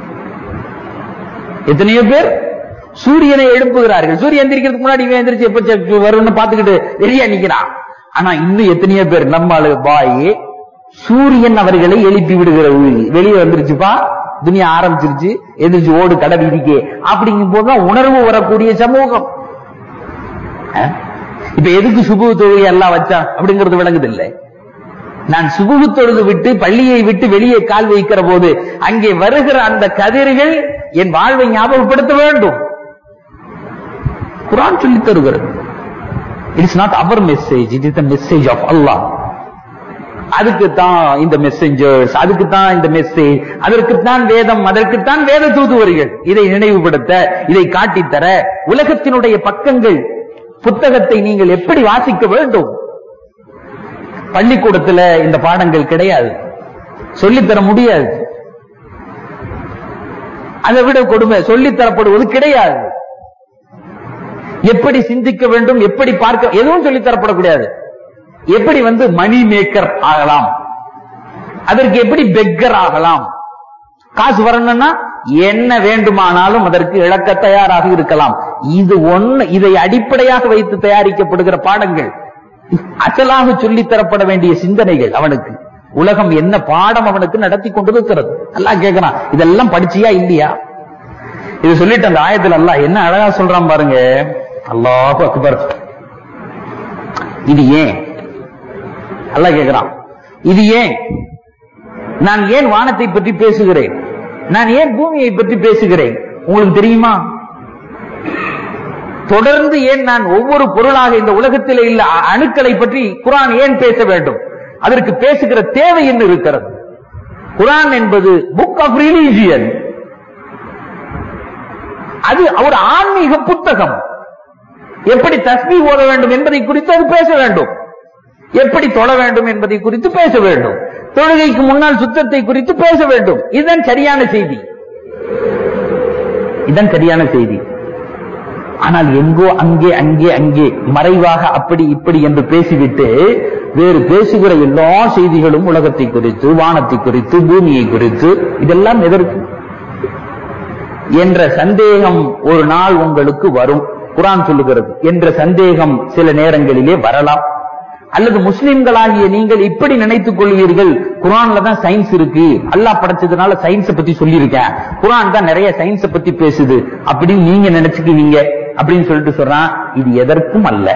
எத்தனையோ பேர் சூரியனை எழுப்புகிறார்கள், சூரியன் எந்திரிக்கிறதுக்கு முன்னாடி இவன் எந்திரிச்சு எப்ப வரும்னு பார்த்துக்கிட்டு ரெடியா நிக்கிறான். ஆனா இன்னும் எத்தனையோ பேர் நம்மளு பாயே சூரியன் அவர்களை எழுப்பி விடுகிற, வெளியே வந்துருச்சுப்பா துனியா ஆரம்பிச்சிருச்சு, எதிர்த்து ஓடு கடை வீதிக்கே அப்படிங்கும் போதுதான் உணர்வு வரக்கூடிய சமூகம். இப்ப எதுக்கு சுபுகு தொழுகை எல்லாம் வச்சா அப்படிங்கிறது விளங்குது இல்லை. நான் சுபுகு தொழுது விட்டு பள்ளியை விட்டு வெளியே கால் வைக்கிற போது அங்கே வருகிற அந்த கதிர்கள் என் வாழ்வை ஞாபகப்படுத்த வேண்டும். குர்ஆன் சொல்லி தருகிறது. It is not our message, it is the message of Allah. அதுக்குத்தான் இந்த மெசஞ்சர்ஸ், அதுக்குத்தான் இந்த மெசேஜ், அதற்குத்தான் வேதம், அதற்குத்தான் வேத தூதுவர்கள். இதை நினைவுபடுத்த, இதை காட்டித்தர, உலகத்தினுடைய பக்கங்கள் புத்தகத்தை நீங்கள் எப்படி வாசிக்க வேண்டும். பள்ளிக்கூடத்தில் இந்த பாடங்கள் கிடையாது, சொல்லித்தர முடியாது. அதை விட கொடுமை, சொல்லித்தரப்படுவது கிடையாது. எப்படி சிந்திக்க வேண்டும், எப்படி பார்க்க, எதுவும் சொல்லித்தரப்படக்கூடாது. எப்படி மணி மேக்கர் ஆகலாம், அதற்கு எப்படி பெக்கர் ஆகலாம், காசு வரணும்னா என்ன வேண்டுமானாலும் அதற்கு இழக்க தயாராக இருக்கலாம். இதை அடிப்படையாக வைத்து தயாரிக்கப்படுகிற பாடங்கள், அசலாக சொல்லித்தரப்பட வேண்டிய சிந்தனைகள். அவனுக்கு உலகம் என்ன பாடம் அவனுக்கு நடத்தி கொண்டிருக்கிறது. அல்லாஹ் கேட்கிறான், இதெல்லாம் படிச்சியா இல்லையா? இது சொல்லிட்டு அந்த ஆயத்தில் அல்லாஹ் என்ன அழகா சொல்றான் பாருங்க. அல்லாஹு அக்பர். இது ஏன் அல்லாஹ் கேட்கிறான், இது ஏன் நான் ஏன் வானத்தை பற்றி பேசுகிறேன், நான் ஏன் பூமியை பற்றி பேசுகிறேன் உங்களுக்கு தெரியுமா? தொடர்ந்து ஏன் நான் ஒவ்வொரு பொருளாக இந்த உலகத்தில் உள்ள அணுக்களை பற்றி குர்ஆன் ஏன் பேச வேண்டும்? அதற்கு பேசுகிற தேவை என்ன இருக்கிறது? குர்ஆன் என்பது புக் ஆஃப் ரிலிஜியன், அது ஒரு ஆன்மீக புத்தகம். எப்படி தஸ்பீஹ் ஓத வேண்டும் என்பதை குறித்து அது பேச வேண்டும், எப்படி தொழ வேண்டும் என்பதை குறித்து பேச வேண்டும், தொழுகைக்கு முன்னால் சுத்தத்தை குறித்து பேச வேண்டும். இதுதான் சரியான செய்தி, இதுதான் சரியான செய்தி. ஆனால் எங்கோ அங்கே அங்கே அங்கே மறைவாக அப்படி இப்படி என்று பேசிவிட்டு வேறு பேசுகிற எல்லா செய்திகளும் உலகத்தை குறித்து, வானத்தை குறித்து, பூமியை குறித்து, இதெல்லாம் எதற்கு என்ற சந்தேகம் ஒரு நாள் உங்களுக்கு வரும். குர்ஆன் சொல்லுகிறது என்ற சந்தேகம் சில நேரங்களிலே வரலாம். அல்லது முஸ்லிம்களாகிய நீங்கள் இப்படி நினைத்துக் கொள்வீர்கள், குர்ஆன்ல தான் சயின்ஸ் இருக்கு, அல்லாஹ் படைச்சதுனால சயின்ஸை பத்தி சொல்லியிருக்கேன், குர்ஆன் தான் நிறைய சயின்ஸை பத்தி பேசுது அப்படின்னு நீங்க நினைச்சுக்குவீங்க அப்படின்னு சொல்லிட்டு சொல்றான். இது எதற்கும் அல்ல,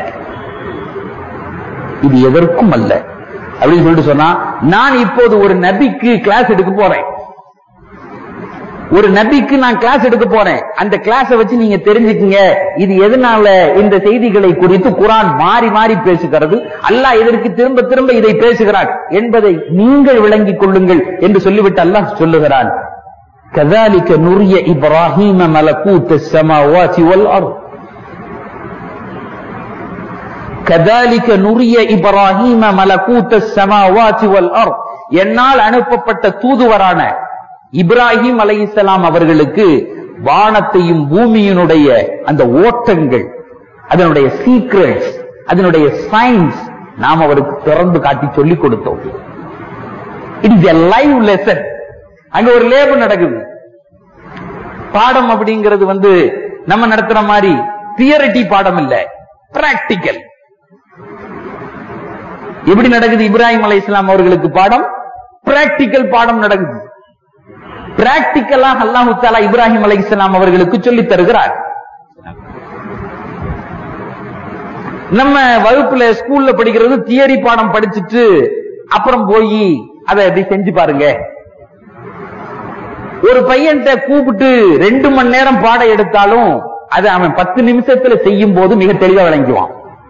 இது எதற்கும் அல்ல அப்படின்னு சொல்லிட்டு சொன்னா, நான் இப்போது ஒரு நபிக்கு கிளாஸ் எடுக்க போறேன், ஒரு நபிக்கு நான் கிளாஸ் எடுக்க போறேன். அந்த கிளாஸை வச்சு நீங்க தெரிஞ்சுக்குங்க இது எதனால இந்த செய்திகளை குறித்து குர்ஆன் மாறி மாறி பேசுகிறது, அல்லாஹ் இதற்கு திரும்ப திரும்ப இதை பேசுகிறார் என்பதை நீங்கள் விளங்கிக் கொள்ளுங்கள் என்று சொல்லிவிட்டு அல்லாஹ் சொல்லுகிறான், கذلك نري إبراهيم ملكوت السماوات والأرض كذلك نري إبراهيم ملكوت السماوات والأرض. என்னால் அனுப்பப்பட்ட தூதுவரான இப்ராஹிம் அலைஹிஸ்ஸலாம் அவர்களுக்கு வானத்தையும் பூமியினுடைய அந்த ஓட்டங்கள், அதனுடைய சீக்ரெட்ஸ், அதனுடைய சயின்ஸ் நாம் அவருக்கு திறந்து காட்டி சொல்லிக் கொடுத்தோம். It is a live lesson. அங்க ஒரு லேப் நடக்குது. பாடம் அப்படிங்கிறது நம்ம நடத்துற மாதிரி தியரிட்டி பாடம் இல்ல, பிராக்டிக்கல். எப்படி நடக்குது இப்ராஹிம் அலைஹிஸ்ஸலாம் அவர்களுக்கு பாடம்? பிராக்டிக்கல் பாடம் நடக்குது. பிராக்டிக்கலாக அல்லாஹ் தஆலா இப்ராஹிம் அலைஹிஸ்ஸலாம் அவர்களுக்கு சொல்லித் தருகிறார். நம்ம வகுப்புல ஸ்கூல்ல படிக்கிறது தியரி பாடம் படிச்சுட்டு அப்புறம் போய் அதை எப்படி செஞ்சு பாருங்க. ஒரு பையன்கிட்ட கூப்பிட்டு 2 மணி நேரம் பாடம் எடுத்தாலும் அது அவன் 10 நிமிஷத்துல செய்யும் போது மிக தெளிவா விளங்குவான்.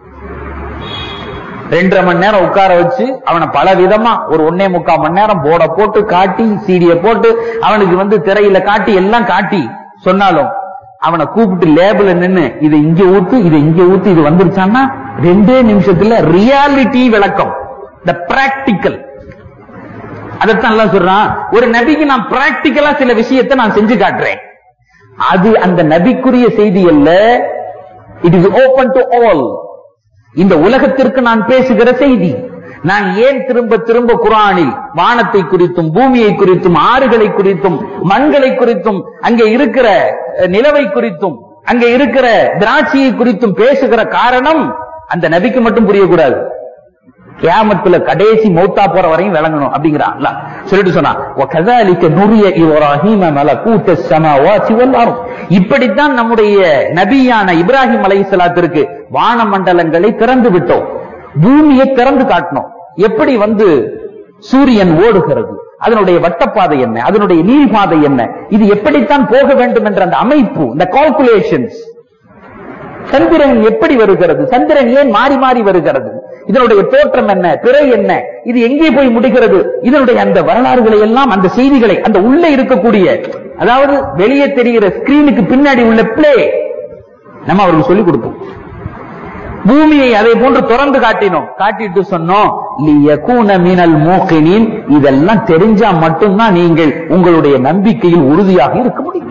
2.5 மணி நேரம் உட்கார வச்சு அவனை பல விதமா ஒரு 1.25 மணி நேரம் போர்டை போட்டு காட்டி, சீடியை போட்டு அவனுக்கு திரையில காட்டி எல்லாம் காட்டி சொன்னாலும் அவனை கூப்பிட்டு லேபிள் நின்னு இதை இங்க ஊத்து, இதை இங்க ஊத்து, இது வந்துருச்சான்னா 2 நிமிஷத்துல ரியாலிட்டி விளக்கம், த பிராக்டிக்கல். அதைத்தான் எல்லாம் சொல்றான், ஒரு நபிக்கு நான் பிராக்டிக்கலா சில விஷயத்தை நான் செஞ்சு காட்டுறேன். அது அந்த நபிக்குரிய செய்தி அல்ல, it is open to all. இந்த உலகத்திற்கு நான் பேசுகிற செய்தி. நான் ஏன் திரும்ப திரும்ப குர்ஆனில் வானத்தை குறித்தும் பூமியை குறித்தும் ஆறுகளை குறித்தும் மண்களை குறித்தும் அங்கே இருக்கிற நிலவை குறித்தும் அங்கே இருக்கிற திராட்சையை குறித்தும் பேசுகிற காரணம் அந்த நபிக்கு மட்டும் புரியக்கூடாது, கியாமத்துல கடைசி மௌத்தா போற வரையும் விளங்கணும் அப்படிங்கிறான் அல்லாஹ். சொல்லிட்டு சொன்னா, وَكَذَلِكَ نُرِيَ إِبْرَاهِيمَ مَلَكُوتَ السَّمَاوَاتِ وَالْأَرْضِ. இப்படித்தான் நம்முடைய நபியான இப்ராஹிம் அலைஹிஸ்ஸலாத்திற்கு வான மண்டலங்களை திறந்து விட்டோம், பூமியை திறந்து காட்டணும். எப்படி சூரியன் ஓடுகிறது, அதனுடைய வட்டப்பாதை என்ன, அதனுடைய நீர்பாதை என்ன, இது எப்படித்தான் போக வேண்டும் என்ற அந்த அமைப்பு, இந்த கால்குலேஷன்ஸ். சந்திரன் எப்படி வருகிறது, சந்திரன் ஏன் மாறி மாறி வருகிறது, இதனுடைய தோற்றம் என்ன, பிறை என்ன, இது எங்கே போய் முடிகிறது, இதனுடைய அந்த வரலாறுகளை எல்லாம், அந்த செய்திகளை, அந்த உள்ளே இருக்கக்கூடிய, அதாவது வெளியே தெரிகிற ஸ்கிரீனுக்கு பின்னாடி உள்ள பிளே நம்ம அவருக்கு சொல்லிக் கொடுப்போம். பூமியை அதை போன்று திறந்து காட்டினோம், காட்டிட்டு சொன்னோம், லியகூன மினல் மூகினீன். இதெல்லாம் தெரிஞ்சா மட்டும்தான் நீங்கள் உங்களுடைய நம்பிக்கையில் உறுதியாக இருக்க முடியும்.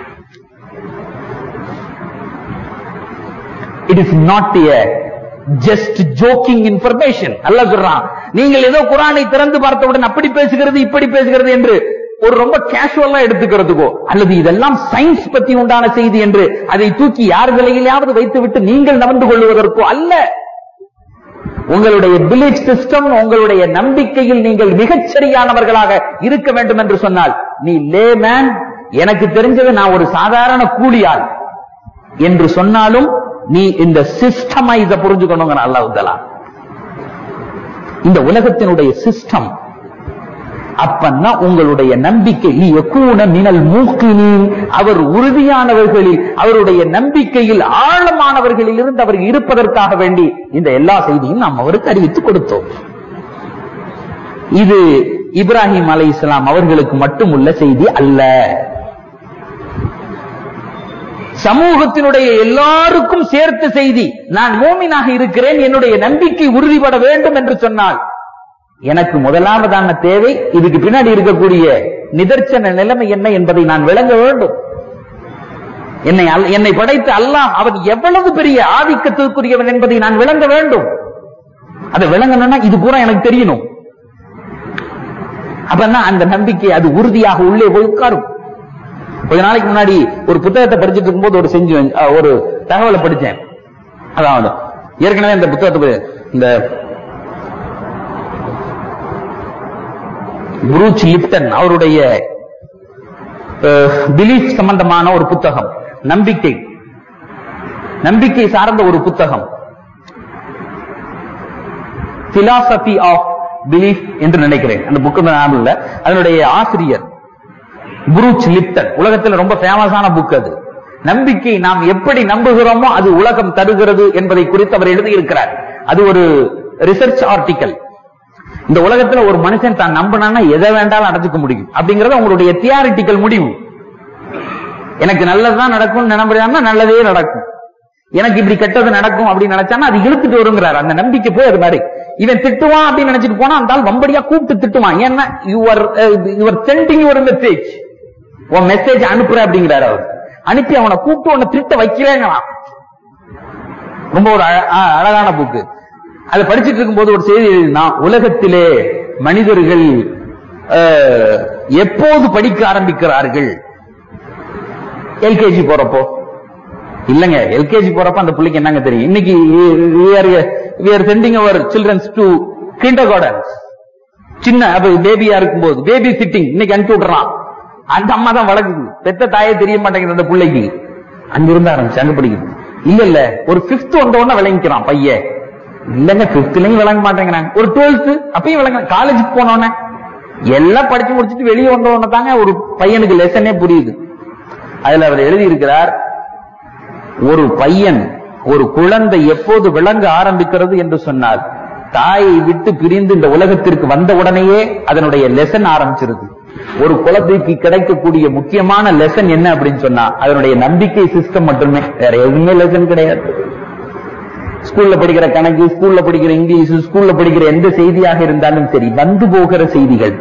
It is not a just joking information. அல்லாஹ் சொல்றான், நீங்கள் ஏதோ குர்ஆனை திறந்து பார்த்தவுடன் அப்படி பேசுகிறது இப்படி பேசுகிறது என்று ஒரு ரொம்ப கேஷுவலா எடுத்துக்கிறதுக்கோ, அல்லது இதெல்லாம் சயின்ஸ் பத்தி உண்டான செய்தி என்று அதை தூக்கி யார் விலையிலாவது வைத்துவிட்டு நீங்கள் நடந்து கொள்வதற்கோ அல்ல. உங்களுடைய பிலீஃப் சிஸ்டம், உங்களுடைய நம்பிக்கையில் நீங்கள் மிகச்சரியானவர்களாக இருக்க வேண்டும் என்று சொன்னால், நீ லேமேன், எனக்கு தெரிஞ்சது நான் ஒரு சாதாரண கூலியாள் என்று சொன்னாலும் நீ இந்த சிஸ்டமை இதை புரிஞ்சுக்கணுங்க. அல்லாஹ் தஆலா இந்த உலகத்தினுடைய சிஸ்டம். அப்பன்னா உங்களுடைய நம்பிக்கை லியகூன மினல் மூகினீன், அவர் உறுதியானவர்களில், அவருடைய நம்பிக்கையில் ஆழமானவர்களில் இருந்து அவர் இருப்பதற்காக வேண்டி இந்த எல்லா செய்தியும் நாம் அவருக்கு அறிவித்துக் கொடுத்தோம். இது இப்ராஹிம் அலைஹிஸ்ஸலாம் அவர்களுக்கு மட்டும் உள்ள செய்தி அல்ல, சமூகத்தினுடைய எல்லாருக்கும் சேர்த்த செய்தி. நான் மூமினாக இருக்கிறேன், என்னுடைய நம்பிக்கை உறுதிப்பட வேண்டும் என்று சொன்னால் எனக்கு முதலாவதான தேவை இதுக்கு பின்னாடி இருக்கக்கூடிய நிதர்சன நிலைமை என்ன என்பதை நான் விளங்க வேண்டும். என்னை படைத்த அல்லாஹ் அவன் எவ்வளவு பெரிய ஆதிக்கத்திற்குரியவன் என்பதை நான் விளங்க வேண்டும். அதை விளங்கணும்னா இது பூரா எனக்கு தெரியணும். அப்பதான் அந்த நம்பிக்கை அது உறுதியாக உள்ளே போய் உட்காரும். கொஞ்ச நாளைக்கு முன்னாடி ஒரு புத்தகத்தை படிச்சுட்டு இருக்கும்போது ஒரு தகவலை படிச்சேன். அதாவது ஏற்கனவே இந்த புத்தகத்துக்கு இந்த புரூச் லிப்டன் அவருடைய பிலீஃப் சம்பந்தமான ஒரு புத்தகம், நம்பிக்கை சார்ந்த ஒரு புத்தகம், பிலாசபி ஆஃப் பிலீஃப் என்று நினைக்கிறேன். அந்த புக்கு ஞாபகம் இல்ல. அதனுடைய ஆசிரியர் புரூச் லிப்டன், உலகத்தில் ரொம்ப ஃபேமஸான புக் அது. நம்பிக்கை நாம் எப்படி நம்புகிறோமோ அது உலகம் தருகிறது என்பதை குறித்து அவர் எழுதியிருக்கிறார். அது ஒரு ரிசர்ச் ஆர்டிக்கல். இந்த உலகத்துல ஒரு மனுஷன் தான் நம்பினான்னா எதை வேண்டாலும் அடைச்சுக்க முடியும் அப்படிங்கறது அவங்களுடைய தியாரிட்டிக்கல் முடிவு. எனக்கு நல்லதுதான் நடக்கும் நினைக்கிறான்னா நல்லதே நடக்கும், எனக்கு இப்படி கெட்டது நடக்கும் அப்படின்னு நினைச்சானா அது இழுத்துட்டு வருங்கிறார். அந்த நம்பிக்கை போய் அது மாதிரி இவன் திட்டுவான் அப்படின்னு நினைச்சிட்டு போனா அந்த வம்படியா கூப்பிட்டு திட்டுவான். ஏன்னா யுவர் சென்டிங் யுவர் மெசேஜ், உன் மெசேஜ் அனுப்புற அப்படிங்கிறார் அவர். அனுப்பி அவனை கூப்பிட்டு உன்னை திட்ட வைக்கிறேங்களாம். ரொம்ப ஒரு அழகான புக்கு. அதை படிச்சுட்டு இருக்கும்போது ஒரு செய்தி எழுதினா, உலகத்திலே மனிதர்கள் எப்போது படிக்க ஆரம்பிக்கிறார்கள்? எல்கேஜி போறப்போ இல்லங்க. எல்கேஜி போறப்ப அந்த பிள்ளைக்கு என்னங்க தெரியும்? இன்னைக்கு we are sending our children to kindergarten. சின்ன பேபியா இருக்கும்போது பேபி சிட்டிங் இன்னைக்கு அனுப்பி விடுறான். அந்த அம்மா தான் வளர்க்குது, பெத்த தாயே தெரிய மாட்டேங்குது அந்த பிள்ளைக்கு. அங்கிருந்து ஆரம்பிச்சு அங்க படிக்குது. இல்ல ஒரு 5th வந்தோடனே விளங்கிக்கிறான் பையன். இல்லங்க 5thலயும் விளங்க மாட்டேங்கிறாங்க. ஒரு 12th அப்பயும் விளங்க. காலேஜுக்கு போனோடனே எல்லாம் படிச்சு முடிச்சுட்டு வெளியே வந்தோடனே தாங்க ஒரு பையனுக்கு லெசனே புரியுது. அதுல அவர் எழுதி இருக்கிறார், ஒரு பையன் ஒரு குழந்தை எப்போது விளங்க ஆரம்பிக்கிறது என்று சொன்னால், தாயை விட்டு பிரிந்து இந்த உலகத்திற்கு வந்த உடனேயே அதனுடைய லெசன் ஆரம்பிச்சிருது. ஒரு குழந்தைக்கு கிடைக்கக்கூடிய முக்கியமான லெசன் என்ன அப்படின்னு சொன்னா அதனுடைய நம்பிக்கை சிஸ்டம் மட்டுமே, வேற எதுவுமே லெசன் கிடையாது. ஸ்கூல்ல படிக்கிற கணக்கு, ஸ்கூல்ல படிக்கிற இங்கிலீஷ், ஸ்கூல்ல படிக்கிற எந்த செய்தியாக இருந்தாலும் சரி, வந்து போகிற செய்திகள்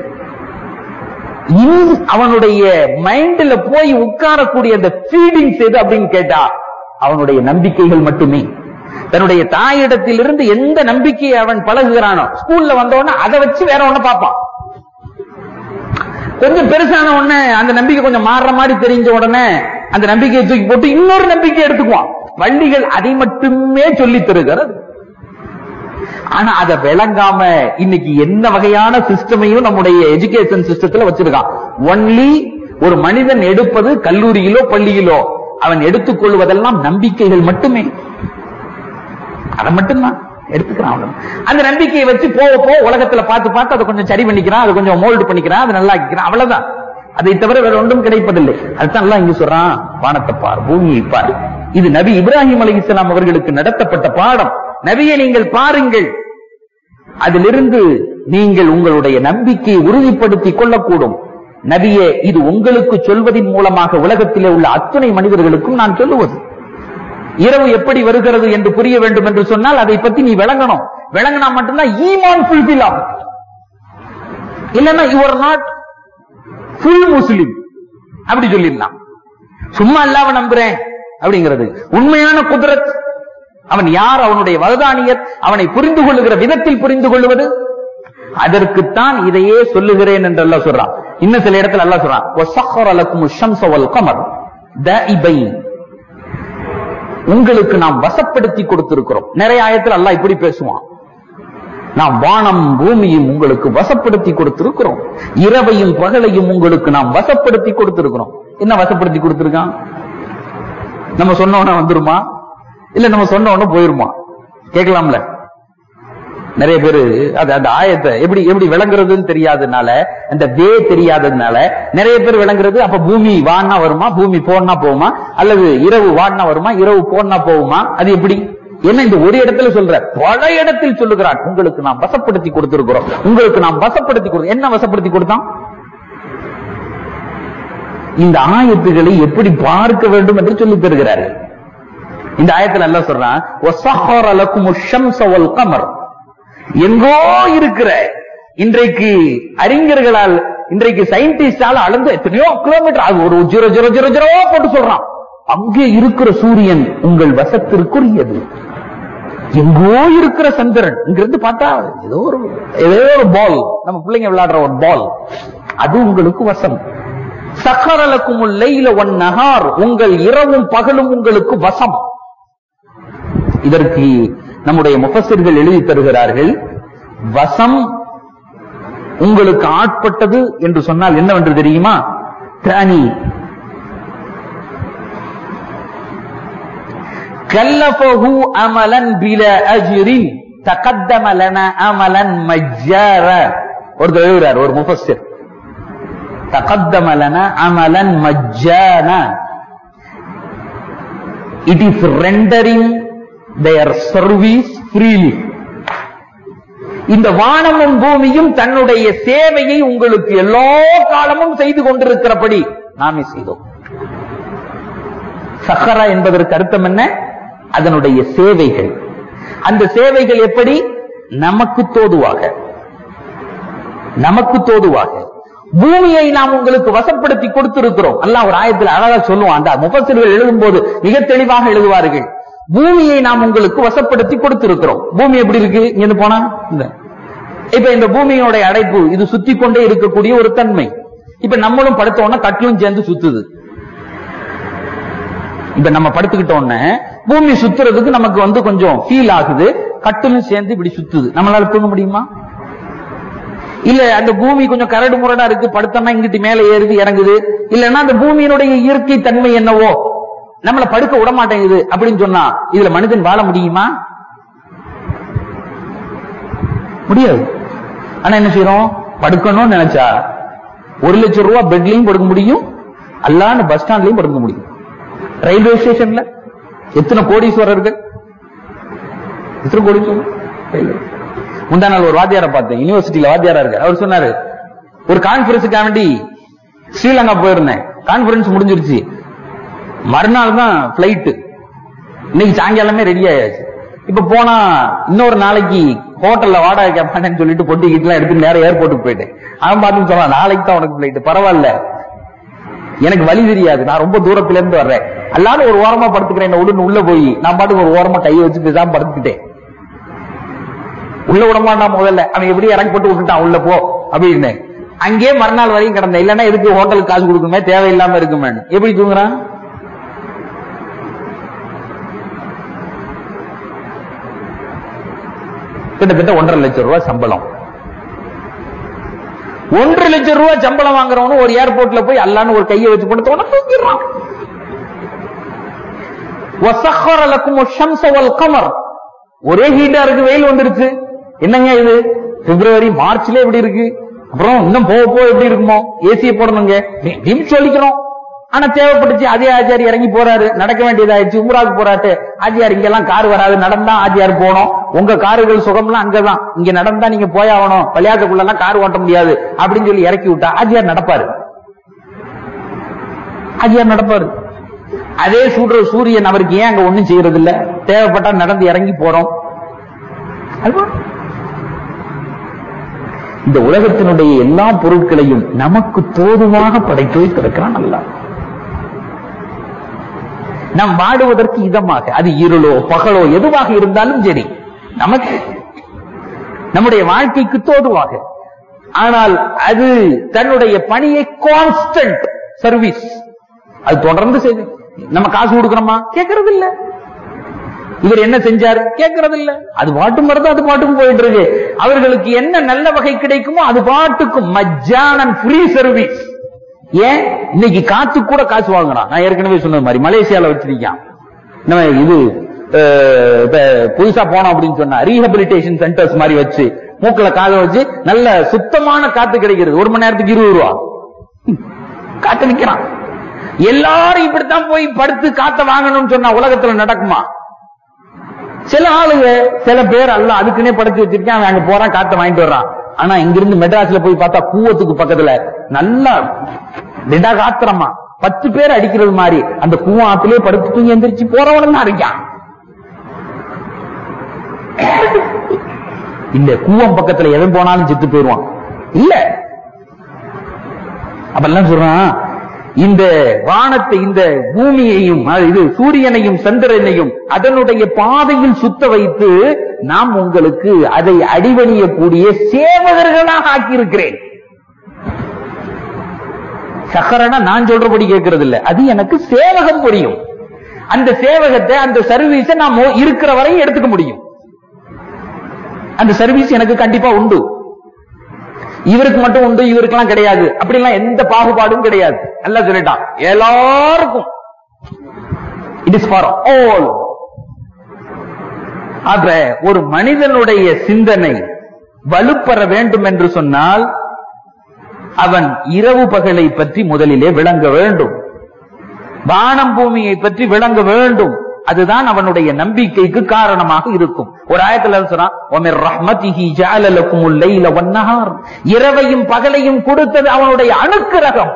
அவனுடைய மைண்ட்ல போய் உட்காரக்கூடிய அந்த ஃபீலிங்ஸ் எது அப்படின்னு கேட்டா அவனுடைய நம்பிக்கைகள் மட்டுமே. தன்னுடைய தாயிடத்திலிருந்து எந்த நம்பிக்கையை அவன் பழகுகிறானோ ஸ்கூல்ல வந்தோடனே அதை வச்சு வேற ஒண்ணு பார்ப்பான். கொஞ்சம் பெருசான உடனே அந்த நம்பிக்கை கொஞ்சம் மாறுற மாதிரி தெரிஞ்ச உடனே அந்த நம்பிக்கையை தூக்கி போட்டு இன்னொரு நம்பிக்கை எடுத்துக்குவான். வள்ளிகள் அதை மட்டுமே சொல்லி தருகிறது. ஆனா அதை விளங்காம இன்னைக்கு என்ன வகையான சிஸ்டமையும் நம்முடைய எஜுகேஷன் சிஸ்டத்துல வச்சிருக்கான். ஒன்லி ஒரு மனிதன் எடுப்பது கல்லூரியிலோ பள்ளியிலோ அவன் எடுத்துக் கொள்வதெல்லாம் நம்பிக்கைகள் மட்டுமே. அதை மட்டும்தான் எடுத்துக்கிறான். அந்த நம்பிக்கையை வச்சு போக உலகத்துல பார்த்து அதை கொஞ்சம் சரி பண்ணிக்கிறான், அதை கொஞ்சம் மோல்டு பண்ணிக்கிறான், அதை நல்லா ஆக்கிக்கிறான். அவ்வளவுதான். அதை தவிர வேற ஒன்றும் கிடைப்பதில்லை. அதுதான் எல்லாம் இங்க சொல்றான், வானத்தை பார், பூமியை பார். இது நபி இப்ராஹிம் அலைஹிஸ்ஸலாம் அவர்களுக்கு நடத்தப்பட்ட பாடம். நபியை நீங்கள் பாருங்கள், அதிலிருந்து நீங்கள் உங்களுடைய நம்பிக்கையை உறுதிப்படுத்திக் கொள்ளக்கூடும். நபியே, இது உங்களுக்கு சொல்வதின் மூலமாக உலகத்திலே உள்ள அத்தனை மனிதர்களுக்கும் நான் சொல்லுவது. இரவு எப்படி வருகிறது என்று புரிய வேண்டும் என்று சொன்னால் அதை பத்தி நீ விளங்கணும். விளங்கினா மட்டும்தான் ஈமான் ஃபுல்ஃபில் ஆகும். இல்லன்னா you are not full Muslim அப்படி சொல்லிடலாம். சும்மா அல்லாஹ்வை நம்புறேன் அப்படிங்கிறது உண்மையான குத்ரத். அவன் யார், அவனுடைய வதானியத், அவனை புரிந்து கொள்ளுகிற விதத்தில் புரிந்து கொள்வது, அதற்குத்தான் இதையே சொல்லுகிறேன் என்று அல்லாஹ் சொல்றான். இன்னும் சில இடத்துல அல்லாஹ் சொல்றான், வஸഖர லக்குமுஷ் ஷம்ஸ வல் கமர் தாயிபைன், உங்களுக்கு நாம் வசப்படுத்தி கொடுத்திருக்கிறோம். நிறைய ஆயத்தில் அல்லாஹ் இப்படி பேசுவான், நாம் வானம் பூமியும் உங்களுக்கு வசப்படுத்தி கொடுத்திருக்கிறோம், இரவையும் பகலையும் உங்களுக்கு நாம் வசப்படுத்தி கொடுத்திருக்கிறோம். என்ன வசப்படுத்தி கொடுத்திருக்கான்? நம்ம சொன்னோன்னா வந்துருமா, இல்ல நம்ம சொன்னோன்னு போயிருமா? கேட்கலாம்ல. நிறைய பேரு அந்த ஆயத்தை எப்படி விளங்குறதுன்னு தெரியாததுனால, அந்த வே தெரியாததுனால நிறைய பேர் விளங்குறது, அப்ப பூமி வான்னா வருமா, பூமி போனா போகுமா, அல்லது இரவு வான்னா வருமா, இரவு போனா போகுமா, அது எப்படி? என்ன இந்த ஒரு இடத்துல சொல்ற, பல இடத்தில் சொல்லுகிறான், உங்களுக்கு நாம் வசப்படுத்தி கொடுத்திருக்கிறோம், உங்களுக்கு நாம் வசப்படுத்தி கொடுத்தோம். என்ன வசப்படுத்தி கொடுத்தான்? இந்த ஆயத்துக்களை எப்படி பார்க்க வேண்டும் என்று சொல்லி தருகிறார்கள். இந்த ஆயத்தில் அல்லாஹ் சொல்றான், வஸஹர லக்குமுஷ் ஷம்ஸ வல் கமர், எங்கோ இருக்கிற, இன்றைக்கு அறிஞர்களால், இன்றைக்கு சயின்டிஸ்டால அளந்து எத்தனையோ கிலோமீட்டர், அது ஒரு 0.000 போட்டு சொல்றான், அங்கே இருக்கிற சூரியன் உங்கள் வசத்திற்குரியது. எங்கோ இருக்கிற சந்திரன், இங்கிருந்து பார்த்தா ஏதோ ஒரு பால், நம்ம பிள்ளைங்க விளையாடுற ஒரு பால், அது உங்களுக்கு வசம். சஹர லக்குமுல் லைல வன் நஹார், உங்கள் இரவும் பகலும் உங்களுக்கு வசம். இதற்கு நம்முடைய முஃபஸ்ஸிர்கள் எழுதி தருகிறார்கள், வசம் உங்களுக்கு ஆட்பட்டது என்று சொன்னால் என்னவென்று தெரியுமா? தானி கல்லஃபஹு அமலன் பிலா அஜ்ரின் தகத்தம லனா அமலன் மஜ்ஜார. ஒருத்தர் எழுதுறார், ஒரு முஃபஸ்ஸிர், தகத்தம லனா அமலன் மஜ்ஜான. It is rendering their service freely. இந்த வானமும் பூமியும் தன்னுடைய சேவையை உங்களுக்கு எல்லா காலமும் செய்து கொண்டிருக்கிறபடி நாமே செய்தோம். சஹரா என்பதற்கு அர்த்தம் என்ன? அதனுடைய சேவைகள். அந்த சேவைகள் எப்படி? நமக்கு தோதுவாக. நமக்கு தோதுவாக பூமியை நாம் உங்களுக்கு வசப்படுத்தி கொடுத்திருக்கிறோம். அல்லாஹ் ஒரு ஆயத்தில் அழகா சொல்லுவான். அந்த முஃபஸ்ஸிர்கள் எழுதும் போது மிக தெளிவாக எழுதுவார்கள், பூமியை நாம் உங்களுக்கு வசப்படுத்தி கொடுத்திருக்கிறோம். பூமி எப்படி இருக்கு? இங்க போனா இப்ப இந்த பூமியோட அடைப்பு, இது சுத்தி கொண்டே இருக்கக்கூடிய ஒரு தன்மை. இப்ப நம்மளும் படுத்தோம்னா கட்டிலும் சேர்ந்து சுத்துது. இப்ப நம்ம படுத்துக்கிட்டோன்னு பூமி சுத்துறதுக்கு நமக்கு கொஞ்சம் ஃபீல் ஆகுது, கட்டிலும் சேர்ந்து இப்படி சுத்துது. நம்மளால தூங்க முடியுமா? இல்ல அந்த பூமி கொஞ்சம் கரடு முரடா இருக்கு, படுத்தோம்னா இங்கிட்டு மேல ஏறுது இறங்குது. இல்லன்னா அந்த பூமியினுடைய இயற்கை தன்மை என்னவோ நம்மள படுக்க விட மாட்டேங்குது அப்படின்னு சொன்னா இதுல மனிதன் வாழ முடியுமா? முடியாது. ஆனா என்ன செய்யறோம்? படுக்கணும்னு நினைச்சா 1 லட்சம் ரூபாய் பெட்லயும் படுக்க முடியும், அல்லான்னு பஸ் ஸ்டாண்ட்லயும் படுக்க முடியும். ரயில்வே ஸ்டேஷன்ல எத்தனை கோடீஸ்வரர்கள், எத்தனை கோடீஸ்வரர். முந்தா நாள் ஒரு வாத்தியாரை பார்த்தேன், யூனிவர்சிட்டியில வாத்தியாரா இருக்கு. அவர் சொன்னாரு, ஒரு கான்பரன்ஸுக்காக வேண்டி ஸ்ரீலங்கா போயிருந்தேன், கான்பரன்ஸ் முடிஞ்சிருச்சு, மறுநாள் தான் பிளைட், இன்னைக்கு சாயங்காலமே ரெடி ஆயாச்சு. இப்ப போனா இன்னொரு நாளைக்கு ஹோட்டல்ல வாடகை கேட்பானேன்னு சொல்லிட்டு பொட்டி கிட்டலாம் எடுத்து நேரம் ஏர்போர்ட்டுக்கு போயிட்டேன். அவன் பார்த்து சொன்னான், நாளைக்கு தான் உனக்கு பிளைட், பரவாயில்ல, எனக்கு வழி தெரியாது, நான் ரொம்ப தூரத்துல இருந்து வர்றேன், அல்லாத ஒரு ஓரமா படுத்துக்கிறேன், உள்ள போய் நான் பாட்டுக்கு ஒரு ஓரமா கையை வச்சு பேசாம படுத்துக்கிட்டேன். உள்ள விடமாட்டா முதல்ல, அவன் எப்படி இறங்கி போட்டு விட்டுட்டான், உள்ள போ அப்படின்னு. அங்கே மறுநாள் வரையும் கிடந்தேன். இல்லன்னா எதுக்கு ஹோட்டலுக்கு காசு கொடுக்குமே, தேவையில்லாம இருக்குமே. எப்படி தூங்குறான்? கிட்டத்தட்ட 1.5 லட்சம் ரூபாய் சம்பளம். 1.5 லட்சம் ரூபாய் சம்பளம் வாங்குறவனு ஒரு ஏர்போர்ட்ல போய் அல்லான்னு ஒரு கையை வச்சு போட்டு தூங்கிடுறான். வஸخر لكم الشمس والقمر. ஒரே ஹீட்டா இருக்கு, வெயில் வந்துருச்சு. என்னங்க இது பிப்ரவரி மார்ச்ல எப்படி இருக்கு, அப்புறம் இன்னும் போக போக எப்படி இருக்குமோ, ஏசியை போடணுங்க சொல்லிக்கிறோம். ஆனா தேவைப்பட்டுச்சு, அதே ஆஜியார் இறங்கி போறாரு, நடக்க வேண்டியதாயிடுச்சு, உம்ராவுக்கு போறாட்டு. ஆஜியார் இங்கெல்லாம் கார் வராது, நடந்தா ஆஜியார் போனோம், உங்க காருகள் சுகம்லாம் அங்கதான், இங்க நடந்தா நீங்க போயாகணும், பள்ளியாக்குள்ள எல்லாம் கார் ஓட்ட முடியாது அப்படின்னு சொல்லி இறக்கி விட்டா ஆஜியார் நடப்பாரு. ஆஜியார் நடப்பாரு. அதே சுடுற சூரியன் அவருக்கு ஏன் அங்க ஒண்ணும் செய்யறது இல்ல? தேவைப்பட்டா நடந்து இறங்கி போறோம். இந்த உலகத்தினுடைய எல்லா பொருட்களையும் நமக்கு தோதுவாக படைத்து வைத்திருக்கிறான் அல்லாஹ். நாம் வாடுவதற்கு இதமாக, அது இருளோ பகலோ எதுவாக இருந்தாலும் சரி, நமக்கு நம்முடைய வாழ்க்கைக்கு தோதுவாக. ஆனால் அது தன்னுடைய பணியை கான்ஸ்டன்ட் சர்வீஸ், அது தொடர்ந்து செய்து. நம்ம காசு கொடுக்கிறோமா? கேட்கறது இல்ல. இவர் என்ன செஞ்சார்? கேட்கறது இல்ல. அது பாட்டு மருந்து, அது பாட்டுக்கும் போயிட்டு இருக்கு. அவர்களுக்கு என்ன நல்ல வகை கிடைக்குமோ அது பாட்டுக்கும் மஜ்ஜானன் ஃப்ரீ சர்வீஸ். ஏன் இன்னைக்கு காத்து கூட காசு வாங்குறான். நான் ஏற்கனவே சொன்ன மாதிரி மலேசியால வச்சிருக்கான். நம்ம இது புதுசா போனோம் அப்படின்னு சொன்னா ரீஹபிலிட்டேஷன் சென்டர்ஸ் மாதிரி வச்சு மூக்கல காத வச்சு நல்ல சுத்தமான காத்து கிடைக்கிறது. 1 மணி நேரத்துக்கு 20 ரூபா காத்து நிக்கிறான். எல்லாரும் இப்படித்தான் போய் படுத்து காத்த வாங்கணும்னு சொன்னா உலகத்துல நடக்குமா? சில ஆளுங்க, சில பேர் அல்ல அதுக்குன்னே படுத்து வச்சிருக்கான், அங்க போறான் காத்த வாங்கிட்டு வர்றான். ஆனா இங்கிருந்து மெட்ராஸ்ல போய் பார்த்தா கூவத்துக்கு பக்கத்துல நல்லா திடா காத்திரமா 10 பேர் அடிக்கிறது மாதிரி அந்த கூவம் ஆத்திலே படுத்து தூங்கி எந்திரிச்சு போறவனும் தான் இருக்கான். இல்ல கூவம் பக்கத்துல எவன் போனாலும் செத்து போயிடுவான். இல்ல அப்பெல்லாம் சொல்றான், இந்த வானத்தை, இந்த பூமியையும், இது சூரியனையும் சந்திரனையும் அதனுடைய பாதையில் சுத்த வைத்து நாம் உங்களுக்கு அதை அடிபணியக்கூடிய சேவகர்களாக ஆக்கியிருக்கிறேன். சக்கரனா நான் சொல்றபடி கேட்கறது இல்ல, அது எனக்கு சேவகம் புரியும். அந்த சேவகத்தை, அந்த சர்வீஸை நாம் இருக்கிற வரையும் எடுத்துக்க முடியும். அந்த சர்வீஸ் எனக்கு கண்டிப்பா உண்டு. இவருக்கு மட்டும் உண்டு, இவருக்கெல்லாம் கிடையாது. அப்படிலாம் எந்த பாகுபாடும் கிடையாது. நல்லா சொல்லிட்டான், எல்லாருக்கும். It is for all. ஆக ஒரு மனிதனுடைய சிந்தனை வலுப்பெற வேண்டும் என்று சொன்னால் அவன் இரவு பகலை பற்றி முதலிலே விளங்க வேண்டும், வானம் பூமியை பற்றி விளங்க வேண்டும். அதுதான் அவனுடைய நம்பிக்கைக்கு காரணமாக இருக்கும். ஒரு ஆயத்துல சொன்னான், வமிர் ரஹ்மதிஹி ஜஅல லகுமுல் லைல வன்னஹார், இரவையும் பகலையும் கொடுத்தது அவனுடைய அனுக்கிரகம்.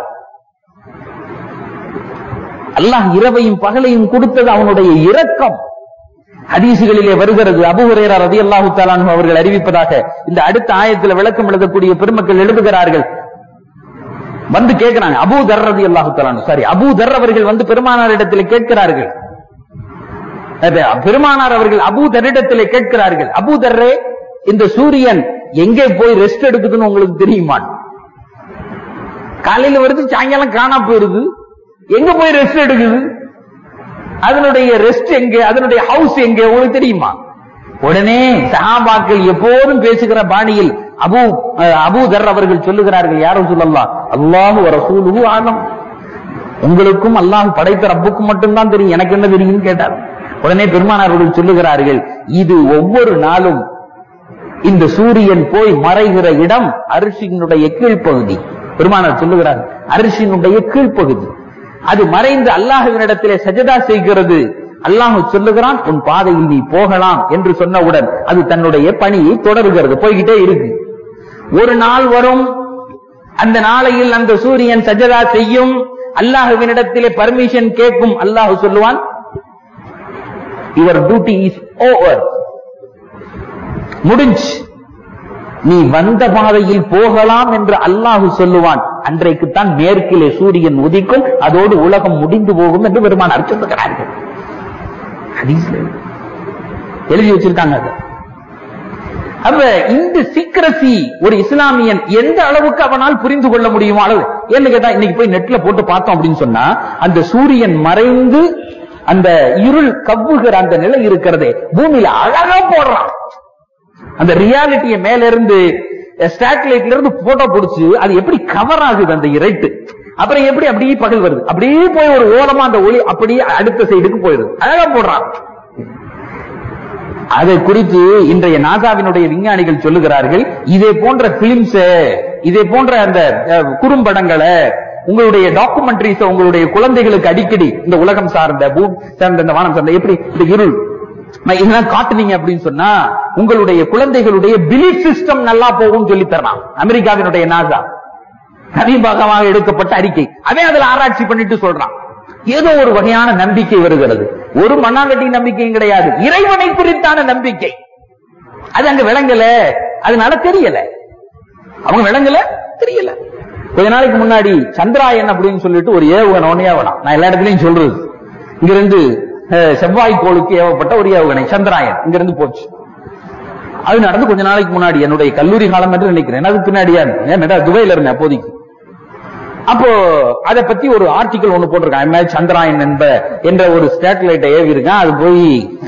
அல்லாஹ் இரவையும் பகலையும் கொடுத்தது அவனுடைய இரக்கம். ஹதீசுகளிலே வருகிறது, அபூ ஹுரைரா ரலியல்லாஹு தஆலா அன்ஹு அவர்கள் அறிவிப்பதாக இந்த அடுத்த ஆயத்தில் விளக்கம் எழுதக்கூடிய பெருமக்கள் எழுதுகிறார்கள். வந்து கேட்கிறாங்க, அபூ தர் ரலியல்லாஹு தஆலா அன்ஹு, அபூ தர் அவர்கள் வந்து பெருமானாரிடத்தில் கேட்கிறார்கள். பெருமானார் அவர்கள் அபூ தரிடத்திலே கேட்கிறார்கள், அபூ தர்ரே, இந்த சூரியன் எங்கே போய் ரெஸ்ட் எடுக்குதுன்னு உங்களுக்கு தெரியுமா? காலையில வருது, சாயங்காலம் காணா போயிருது, எங்க போய் ரெஸ்ட் எடுக்குது? அதனுடைய ரெஸ்ட் எங்க, அதனுடைய ஹவுஸ் எங்க உங்களுக்கு தெரியுமா? உடனே சஹாபாக்கள் எப்போதும் பேசுகிற பாணியில் அபூ தர் அவர்கள் சொல்லுகிறார்கள், யா ரசூலல்லாஹ், அல்லாஹு வ ரசூலுஹு ஆலம், உங்களுக்கும் அல்லாஹ் படைத்த ரப்புக்கும் மட்டும்தான் தெரியும், எனக்கு என்ன தெரியும் கேட்டார். உடனே பெருமானார் அவர்கள் சொல்லுகிறார்கள், இது ஒவ்வொரு நாளும் இந்த சூரியன் போய் மறைகிற இடம் அரிசியினுடைய கீழ்ப்பகுதி. பெருமானார் சொல்லுகிறார், அரிசியினுடைய கீழ்ப்பகுதி. அது மறைந்து அல்லாஹ்வினிடத்திலே சஜதா செய்கிறது. அல்லாஹ் சொல்லுகிறான், உன் பாதையில் நீ போகலாம் என்று சொன்னவுடன் அது தன்னுடைய பணியை தொடர்கிறது, போய்கிட்டே இருக்கு. ஒரு நாள் வரும், அந்த நாளையில் அந்த சூரியன் சஜதா செய்யும், அல்லாஹ்வினிடத்திலே பர்மிஷன் கேட்கும். அல்லாஹ் சொல்லுவான், your duty is over, முடிஞ்சு, நீ வந்த பாதையில் போகலாம் என்று அல்லாஹ் சொல்லுவான். அன்றைக்குத்தான் மேற்கிலே சூரியன் உதிக்கும், அதோடு உலகம் முடிந்து போகும் என்று பெருமானார் சொல்லுகிறார்கள். எழுதி வச்சிருக்காங்க. அப்ப இந்த சீக்கிரசி ஒரு இஸ்லாமியன் எந்த அளவுக்கு அவனால் புரிந்து கொள்ள முடியுமோ அளவு. ஏன்னு கேட்டா, இன்னைக்கு போய் நெட்ல போட்டு பார்த்தோம் அப்படின்னு சொன்னா, அந்த சூரியன் மறைந்து அந்த இருள் கவ்வுகிற அந்த நிலை இருக்கிறதே, பூமியில அழகா போடுறான். அந்த ரியாலிட்டியை மேல இருந்து ஸ்டாட்லைட்ல இருந்து போட்டோ பிடிச்சு அது எப்படி கவர் ஆகுது அந்த இரட்டு, அப்புறம் எப்படி அப்படியே பகல் வருது, அப்படியே போய் ஒரு ஓரமா அந்த ஒளி அப்படியே அடுத்த சைடுக்கு போயிடுது, அழகா போடுறான். அதை குறித்து இன்றைய நாசாவினுடைய விஞ்ஞானிகள் சொல்லுகிறார்கள், இதே போன்ற பிலிம்ஸ், இதே போன்ற அந்த குறும்படங்களை, உங்களுடைய டாக்குமெண்ட்ரிஸ் உங்களுடைய குழந்தைகளுக்கு அடிக்கடி இந்த உலகம் சார்ந்த இந்த வானம் சார்ந்த எப்படி இந்த இருள் இதெல்லாம் காட்டுனீங்க அப்படின்னு சொன்னா உங்களுடைய குழந்தைகளுடைய பிலீஃப் சிஸ்டம் நல்லா போகும் சொல்லி தரலாம். அமெரிக்காவினுடைய நாசா சமீபமாக எடுக்கப்பட்ட அறிக்கை, அவன் அதுல ஆராய்ச்சி பண்ணிட்டு சொல்றான். ஏதோ ஒரு வகையான நம்பிக்கை வருகிறது. ஒரு மண்ணாங்கட்டி நம்பிக்கையும் கிடையாது, இறைவனை குறித்தான நம்பிக்கை. அது அங்க விளங்கல, அதனால தெரியல, அவங்க விளங்கல, தெரியல. கொஞ்ச நாளைக்கு முன்னாடி சந்திராயன் அப்படின்னு சொல்லிட்டு ஒரு ஏவுகணை ஒண்ணு ஏவலாம். நான் எல்லா இடத்துலயும் சொல்றது, இங்கிருந்து செவ்வாய் கோளுக்கு ஏவப்பட்ட ஒரு ஏவுகணை சந்திராயன் இங்கிருந்து போச்சு. அது நடந்து கொஞ்ச நாளைக்கு முன்னாடி, என்னுடைய கல்லூரி காலம் என்று நினைக்கிறேன், அதுக்கு பின்னாடியா துபாயில இருந்தேன் அப்போதைக்கு. அப்போ அதை பத்தி ஒரு ஆர்டிகல் ஒண்ணு போட்டிருக்கான். சந்திராயன் என்ற ஒரு சேட்டலைட்டை ஏவி இருக்கான், அது போய்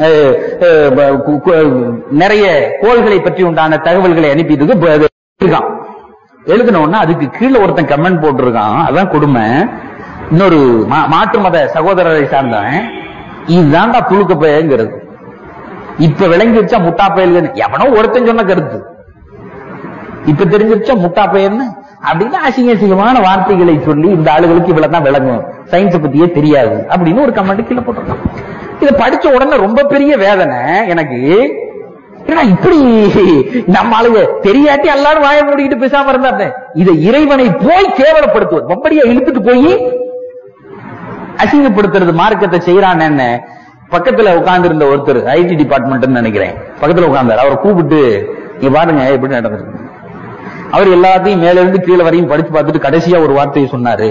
நிறைய கோள்களை பற்றி உண்டான தகவல்களை அனுப்பிட்டு இருக்கான். எழுதினோன்னா அதுக்கு கீழே ஒருத்தன் கமெண்ட் போட்டிருக்கான், அதான் கொடுமை. இன்னொரு மாற்று மத சகோதரரை சார்ந்தவன், இதுதான்டா புழுக்க பயங்கிறது, இப்ப விளங்கிருச்சா முட்டா பயல், எவனோ ஒருத்தன் சொன்ன கருத்து இப்ப தெரிஞ்சிருச்சா முட்டா பயன்னு அப்படின்னு அசிங்கமான வார்த்தைகளை சொல்லி இந்த ஆளுகளுக்கு இவ்வளவுதான் விளங்கும், சயின்ஸை பத்தியே தெரியாது அப்படின்னு ஒரு கமெண்ட் கீழே போட்டிருக்கான். இதை படிச்ச உடனே ரொம்ப பெரிய வேதனை எனக்கு. இப்படி நம்ம ஆளுங்க தெரியாட்டி எல்லாரும் வாய மூடிக்கிட்டு பேசாம இருந்தாங்க. இதை இறைவனை போய் கேவலப்படுத்துவது, ரொம்படியா இழுத்துட்டு போய் அசிங்கப்படுத்துறது, மார்க்கத்தை செய்யறான்னு. பக்கத்துல உட்கார்ந்து இருந்த ஒருத்தர், ஐடி டிபார்ட்மெண்ட் நினைக்கிறேன், பக்கத்துல உட்கார்ந்தார். அவரை கூப்பிட்டு, நீ பாருங்க எப்படி நடந்திருக்கு. அவர் எல்லாத்தையும் மேல இருந்து கீழே வரையும் படிச்சு பார்த்துட்டு கடைசியா ஒரு வார்த்தையை சொன்னாரு,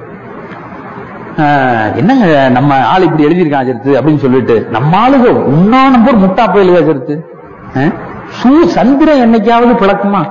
என்னங்க நம்ம ஆள் இப்படி எழுதியிருக்கான் சேர்த்து அப்படின்னு சொல்லிட்டு, நம்ம ஆளுக உன்னா நம்பர் முட்டா போயிலுங்க சேர்த்து, சந்திரன் என்னைக்காவது பிளக்குமா?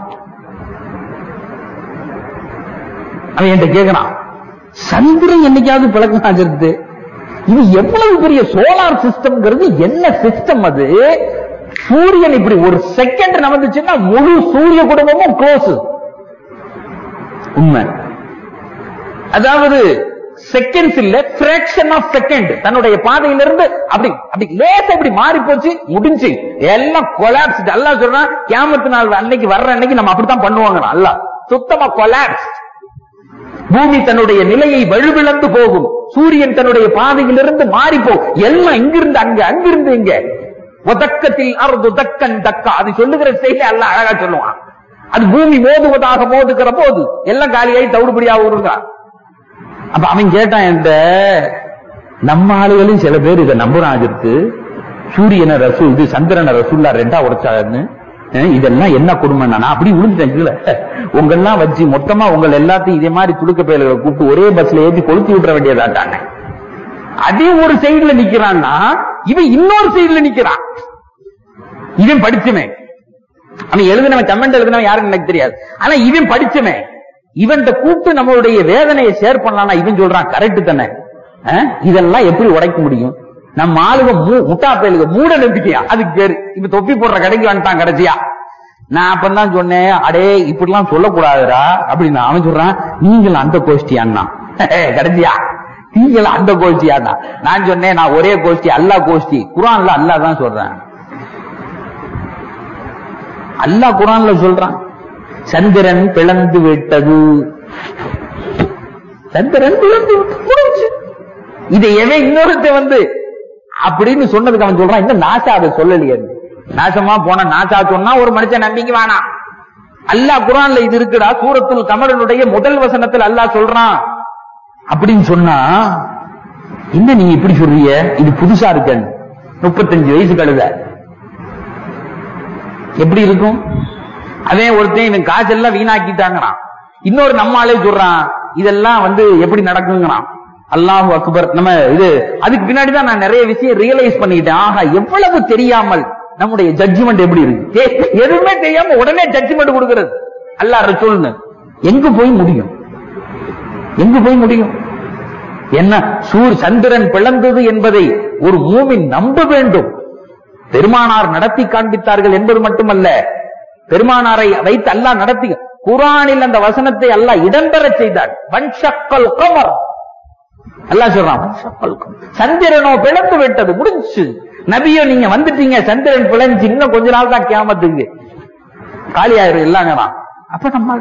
அவன் என்கிட்ட கேட்கிறான், சந்திரன் என்னைக்காவது பிளக்குமா சேர்த்து, இது எவ்வளவு பெரிய சோலார் சிஸ்டம்ங்கிறது என்ன சிஸ்டம் அது? சூரியன் இப்படி ஒரு செகண்ட் நடந்துச்சுன்னா முழு சூரிய குடும்பமும் க்ளோஸ். உண்மை. அதாவது செகண்ட்ஸ் இல்ல, பிராக்ஷன் ஆஃப் செகண்ட் தன்னுடைய பாதையிலிருந்து அப்படி அப்படி லேசா இப்படி மாறி போச்சு, முடிஞ்சு எல்லாம் கொலாப்ஸ். அல்லாஹ் சொல்றான் கியாமத் நாள் அன்னைக்கு வர்ற அன்னைக்கு நம்ம அப்படித்தான் பண்ணுவாங்க. அல்லாஹ் சுத்தமா கொலாப்ஸ். பூமி தன்னுடைய நிலையை வலுவிழந்து போகும், சூரியன் தன்னுடைய பாதையிலிருந்து மாறி போகும், எல்லாம் இங்கிருந்து அங்க, அங்கிருந்து இங்க. ஒதக்கத்தில் அர்து தக்கன் தக்கா, அது சொல்லுகிற செய்தி அல்லாஹ் அழகா சொல்லுவான். அது பூமி மோதுவதாக மோதுகிற போது எல்லாம் காலியாகி தவிடுபடியாக வருங்க. அப்ப அவன் கேட்டான், இந்த நம்ம ஆளுகளும் சில பேர் இதை நம்புறாங்க இருக்கு, சூரியனை ரசூல் இது சந்திரனை ரசூல்லா ரெண்டா உடைச்சாருன்னு. இதெல்லாம் என்ன கொடுமை? நான் அப்படி விழுந்துட்டேன். உங்கெல்லாம் வச்சு மொத்தமா உங்கள் எல்லாத்தையும் இதே மாதிரி துடுக்க பயல்களை கூப்பிட்டு ஒரே பஸ்ல ஏற்றி கொளுத்தி விட்டுற வேண்டியதாட்டாங்க. அதே ஒரு சைடுல நிக்கிறான்னா இவன் இன்னொரு சைடுல நிக்கிறான். இவன் படிச்சுமே, அவன் எழுதினவன் கமெண்ட் எழுதினவன் யாருன்னு எனக்கு தெரியாது, ஆனா இவன் படிச்சுமே. இவன் கூப்பிட்டு நம்மளுடைய வேதனையை ஷேர் பண்ணலாம். இவன் சொல்றான் கரெக்ட் தானே, இதெல்லாம் எப்படி உடைக்க முடியும்? நம்ம ஆளுக முட்டா பயலுக மூட நம்பிக்கையா அதுக்கு பேரு. இப்ப தொப்பி போடுற கடைக்கு வந்துட்டான் கடைசியா. நான் அப்பதான் சொன்னேன், அடே இப்படிலாம் சொல்லக்கூடாதுரா அப்படின்னு. அவன் சொல்றான் நீங்களும் அந்த கோஷ்டியான்னா, கடைசியா நீங்களும் அந்த கோஷ்டியான்னா. நான் சொன்னேன் நான் ஒரே கோஷ்டி, அல்லாஹ் கோஷ்டி. குர்ஆன்ல அல்லாஹ் தான் சொல்றேன், அல்லாஹ் குர்ஆன்ல சொல்றான் சந்திரன் பிளந்து விட்டது, சந்திரன் பிளந்து விட்டு. இதை எவன் இன்னொருத்த அப்படின்னு சொன்னதுக்கு அவன் சொல்றான் இந்த நாசா அதை சொல்லலையே. நாசமா போன நாசா சொன்னா ஒரு மனுஷன் நம்பிக்கை வேணாம். அல்லாஹ் குர்ஆன்ல இது இருக்குடா, சூரத்துல் கமரனுடைய முதல் வசனத்தில் அல்லாஹ் சொல்றான் அப்படின்னு சொன்னா என்ன நீங்க இப்படி சொல்றீங்க, இது புதுசா இருக்கு. 35 வயசு கழுத எப்படி இருக்கும்? அதே ஒருத்தன் இவன் காசெல்லாம் வீணாக்கிட்டாங்கிறான், இன்னொரு நம்மாலே சொல்றான் இதெல்லாம் எப்படி நடக்குங்கிறான். அல்லாஹு அக்பர். நம்ம இது அதுக்கு பின்னாடிதான் நான் நிறைய விஷயம் ரியலைஸ் பண்ணிக்கிட்டேன். ஆஹா, எவ்வளவு தெரியாமல் நம்முடைய ஜட்ஜ்மெண்ட் எப்படி இருக்கு. எதுவுமே தெரியாம உடனே ஜட்ஜ்மெண்ட் கொடுக்கிறது அல்லாஹ் ரசூல்னு. எங்க போய் முடியும்? எங்க போய் முடியும்? என்ன சந்திரன் பிளந்தது என்பதை ஒரு மூமின் நம்ப வேண்டும். பெருமானார் நடத்தி காண்பித்தார்கள் என்பது மட்டுமல்ல, பெருமானாரை வைத்து அல்லாஹ் நடத்தி குர்ஆனில் அந்த வசனத்தை அல்லாஹ் இடம்பெற செய்தார். வன்ஷக்கல் கமர் அல்லாஹ் சொல்றான், சந்திரனோ பிளந்து விட்டது, முடிஞ்சு. நபியோ நீங்க வந்துட்டீங்க, சந்திரன் பிளஞ்சு, இன்னும் கொஞ்ச நாள் தான் கியாமத்துக்கு காலியாயிரும் இல்லாங்கண்ணா. அப்ப நம்ம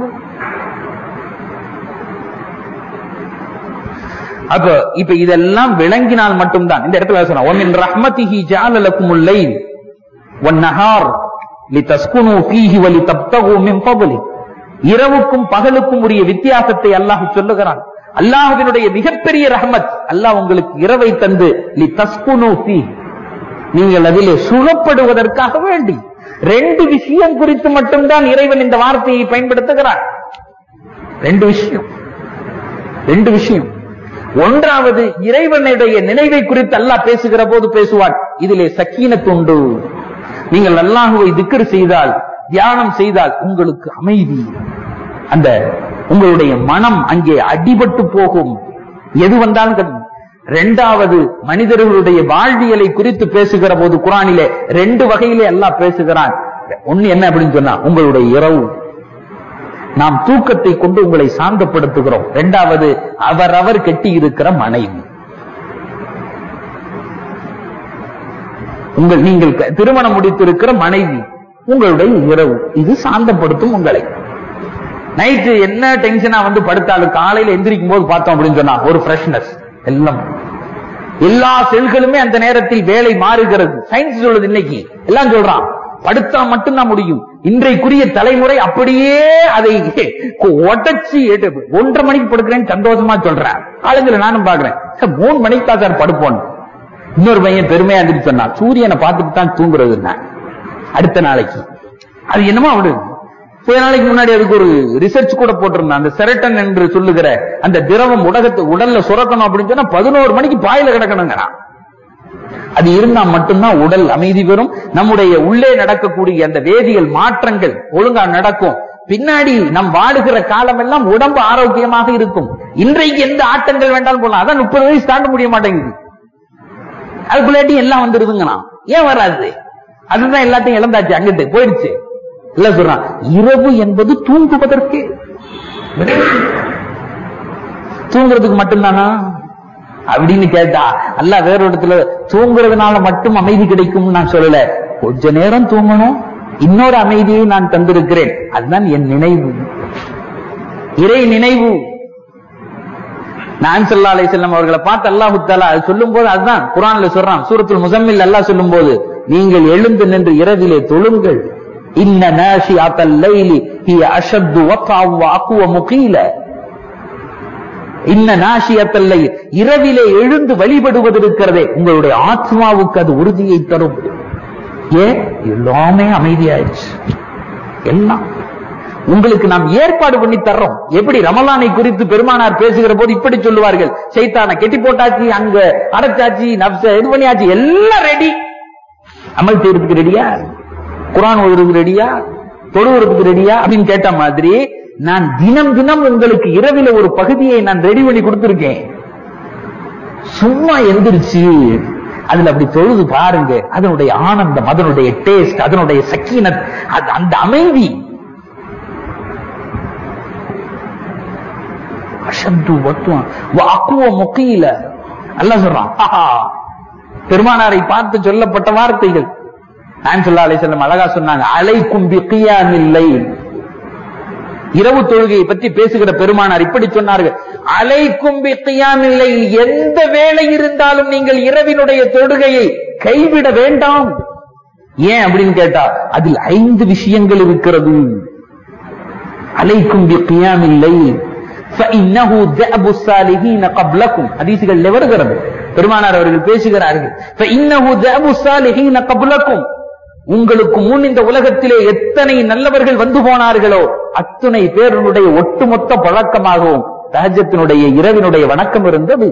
இப்ப இதெல்லாம் விளங்கினால் மட்டும்தான். இந்த இடத்துல சொன்னா وَمِنْ رَحْمَتِهِ جَعَلَ لَكُمُ اللَّيْلَ وَالنَّهَارَ لِتَسْكُنُوا فِيهِ وَلِتَبْتَغُوا مِنْ فَضْلِهِ. இரவுக்கும் பகலுக்கும் உரிய வித்தியாசத்தை அல்லாஹ் சொல்லுகிறான். அல்லாஹ்வினுடைய மிகப்பெரிய ரஹ்மத், அல்லாஹ் உங்களுக்கு இரவை தந்து லிதஸ்குனு ஃபீ, நீங்கள் அதிலே சுகப்படுவதற்காக வேண்டி. ரெண்டு விஷயம் குறித்து மட்டும்தான் இறைவன் இந்த வார்த்தையை பயன்படுத்துகிறான். ரெண்டு விஷயம். ஒன்றாவது, இறைவனுடைய நினைவை குறித்து அல்லாஹ் பேசுகிற போது பேசுவான், இதிலே சக்கீனத் உண்டு. நீங்கள் அல்லாஹ்வை திக்ர் செய்தால், தியானம் செய்தால் உங்களுக்கு அமைதி, அந்த உங்களுடைய மனம் அங்கே அடிபட்டு போகும், எது வந்தாலும். இரண்டாவது, மனிதர்களுடைய வாழ்வியலை குறித்து பேசுகிற போது குர்ஆனிலே ரெண்டு வகையிலே அல்லாஹ் பேசுகிறான். ஒன்னு என்ன அப்படின்னு சொன்னா, உங்களுடைய இரவு, நாம் தூக்கத்தை கொண்டு உங்களை சாந்தப்படுத்துகிறோம். இரண்டாவது, அவரவர் கட்டி இருக்கிற மனைவி, நீங்கள் திருமணம் முடித்திருக்கிற மனைவி, உங்களுடைய இரவு, இது சாந்தப்படுத்தும் உங்களை. நைட்டு என்ன டென்ஷனா படுத்தாலும் காலையில எந்திரிக்கும் போது பார்த்தோம் அப்படின்னு சொன்னா ஒரு ஃப்ரெஷ்னஸ், எல்லாம் எல்லா செல்களுமே அந்த நேரத்தில் வேலை மாறுகிறது. சயின்ஸ் சொல்லுது, இன்னைக்கு எல்லாம் சொல்றான் படுத்தா மட்டும்தான் முடியும். இன்றைக்குரிய தலைமுறை அப்படியே அதை உடச்சி 1:30 மணிக்கு படுக்கிறேன்னு சந்தோஷமா சொல்றேன். காலேஜில் நானும் பாக்குறேன், 3 மணிக்கு தான் சார் படுப்போம். இன்னொரு பையன் பெருமையா இருந்துட்டு சொன்னா, சூரியனை பார்த்துட்டு தான் தூங்குறது. அடுத்த நாளைக்கு அது என்னமோ அவடு கொஞ்ச நாளைக்கு முன்னாடி அதுக்கு ஒரு ரிசர்ச் கூட போட்டிருந்தான். அந்த செரட்டன் என்று சொல்லுகிற அந்த திரவம் உடல்ல சுரக்கணும் அப்படின்னு சொன்னா 11 மணிக்கு பாயில கிடக்கணுங்கிறான். அது இருந்தா மட்டும்தான் உடல் அமைதி பெறும். நம்முடைய உள்ளே நடக்கக்கூடிய அந்த வேதியியல் மாற்றங்கள் ஒழுங்கா நடக்கும். பின்னாடி நம் வாழுகிற காலம் எல்லாம் உடம்பு ஆரோக்கியமாக இருக்கும். இன்றைக்கு எந்த ஆட்டங்கள் வேண்டாலும் போலாம். அதான் 30 வயசு தாண்ட முடிய மாட்டேங்குது. அதுக்குள்ளாட்டி எல்லாம் வந்துருதுங்கண்ணா. ஏன் வராது? அதுதான் எல்லாத்தையும் இழந்தாச்சு, அங்கிட்டு போயிடுச்சு. இல்ல சொல்றான், இரவு என்பது தூங்குவதற்கு, தூங்குறதுக்கு மட்டும்தானா அப்படின்னு கேட்டா, அல்லாஹ் வேற இடத்துல தூங்குறதுனால மட்டும் அமைதி கிடைக்கும் நான் சொல்லல. கொஞ்ச நேரம் தூங்கணும், இன்னொரு அமைதியை நான் தந்திருக்கிறேன். அதுதான் என் நினைவு, இறை நினைவு. நான் ஸல்லல்லாஹு அலைஹி வஸல்லம் அவர்களை பார்த்து அல்லாஹ் தஆலா சொல்லும் போது அதுதான் குர்ஆன்ல சொல்றான். சூரத்துல் முஸம்மில் அல்லாஹ் சொல்லும் போது, நீங்கள் எழுந்து நின்று இரவிலே தொழுங்கள். இன்ன நாஷிஅத்தல் லைலி ஹிய அஷத்து வத்அன் வ அக்வ முகீல. இன்ன நாஷிஅத்தல் லைல், இரவிலே எழுந்து வழிபடுவது இருக்கிறதே, உங்களுடைய ஆத்மாவுக்கு அது உறுதியை தரும். ஏன்? எல்லாமே அமைதியாயிடுச்சு. எல்லாம் உங்களுக்கு நாம் ஏற்பாடு பண்ணி தர்றோம். எப்படி ரமலானை குறித்து பெருமானார் பேசுகிற போது இப்படி சொல்லுவார்கள், சைத்தானை கெட்டி போட்டாச்சு, அங்க அடைச்சாச்சு, நப்ச இது பண்ணியாச்சு, எல்லாம் ரெடி. அமல் செய்யறதுக்கு ரெடியா? குர்ஆன் ஓதுறதுக்கு ரெடியா? தொழுகிறதுக்கு ரெடியா அப்படின்னு கேட்ட மாதிரி, நான் தினம் தினம் உங்களுக்கு இரவில ஒரு பகுதியை நான் ரெடி பண்ணி கொடுத்திருக்கேன். சும்மா எந்திரிச்சு அதுல அப்படி தொழுது பாருங்க. அதனுடைய ஆனந்தம், அதனுடைய டேஸ்ட், அதனுடைய சக்கீனத், அந்த அமைதி. அல்லாஹ் சொல்றான், பெருமானாரை பார்த்து சொல்லப்பட்ட வார்த்தைகள். நான் ஸல்லல்லாஹு அலைஹி வஸல்லம் அழகா சொன்னாங்க, அலைக்கும் பிகியாமில் லைல். இரவு தொழுகையை பற்றி பேசுகிற பெருமானார் இப்படி சொன்னார்கள், அலைக்கும் பிகியாமில் லைல். எந்த வேளை இருந்தாலும் நீங்கள் இரவினுடைய தொழுகையை கைவிட வேண்டாம். ஏன் அப்படின்னு கேட்டா, அதில் 5 விஷயங்கள் இருக்கிறது. அலைக்கும் பிகியாமில் லைல் فإنه دأب الصالحين قبلكم. ஹதீஸ்களில் வருகிறது, பெருமானார் அவர்கள் பேசுகிறார்கள், فإنه دأب الصالحين قبلكم. உங்களுக்கு முன் இந்த உலகத்திலே எத்தனை நல்லவர்கள் வந்து போனார்களோ அத்தனை பேருடைய ஒட்டுமொத்த பழக்கமாகவும் தஹஜ்ஜத்தினுடைய இரவினுடைய வணக்கம் இருந்தது.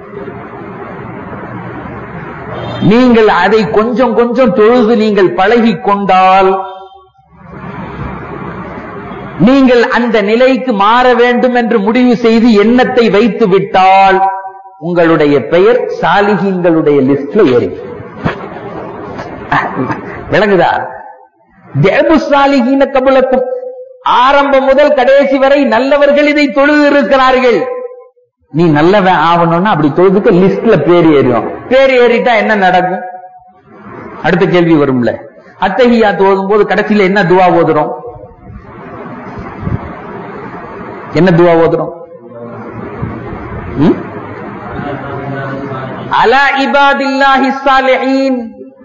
நீங்கள் அதை கொஞ்சம் கொஞ்சம் தொழுது நீங்கள் பழகி கொண்டால், நீங்கள் அந்த நிலைக்கு மாற வேண்டும் என்று முடிவு செய்து எண்ணத்தை வைத்து விட்டால், உங்களுடைய பெயர் சாலிஹீன்களுடைய லிஸ்ட்ல ஏறி. விளங்குதா? தேபு சாலிஹீன கபுலக்கும். ஆரம்பம் முதல் கடைசி வரை நல்லவர்கள் இதை தொழுது இருக்கிறார்கள். நீ நல்லவன் ஆகணும்னா அப்படி தொழுதுக்கு லிஸ்ட்ல பேர் ஏறிடும். பேர் ஏறிட்டா என்ன நடக்கும்? அடுத்த கேள்வி வரும்ல. அத்தஹியாத் ஓதும் போது கடைசியில என்ன துவா ஓதுறோம்? என்ன துவா ஓதுறோம்? அலா இபாதில்லாஹி ஸாலிஹீன்.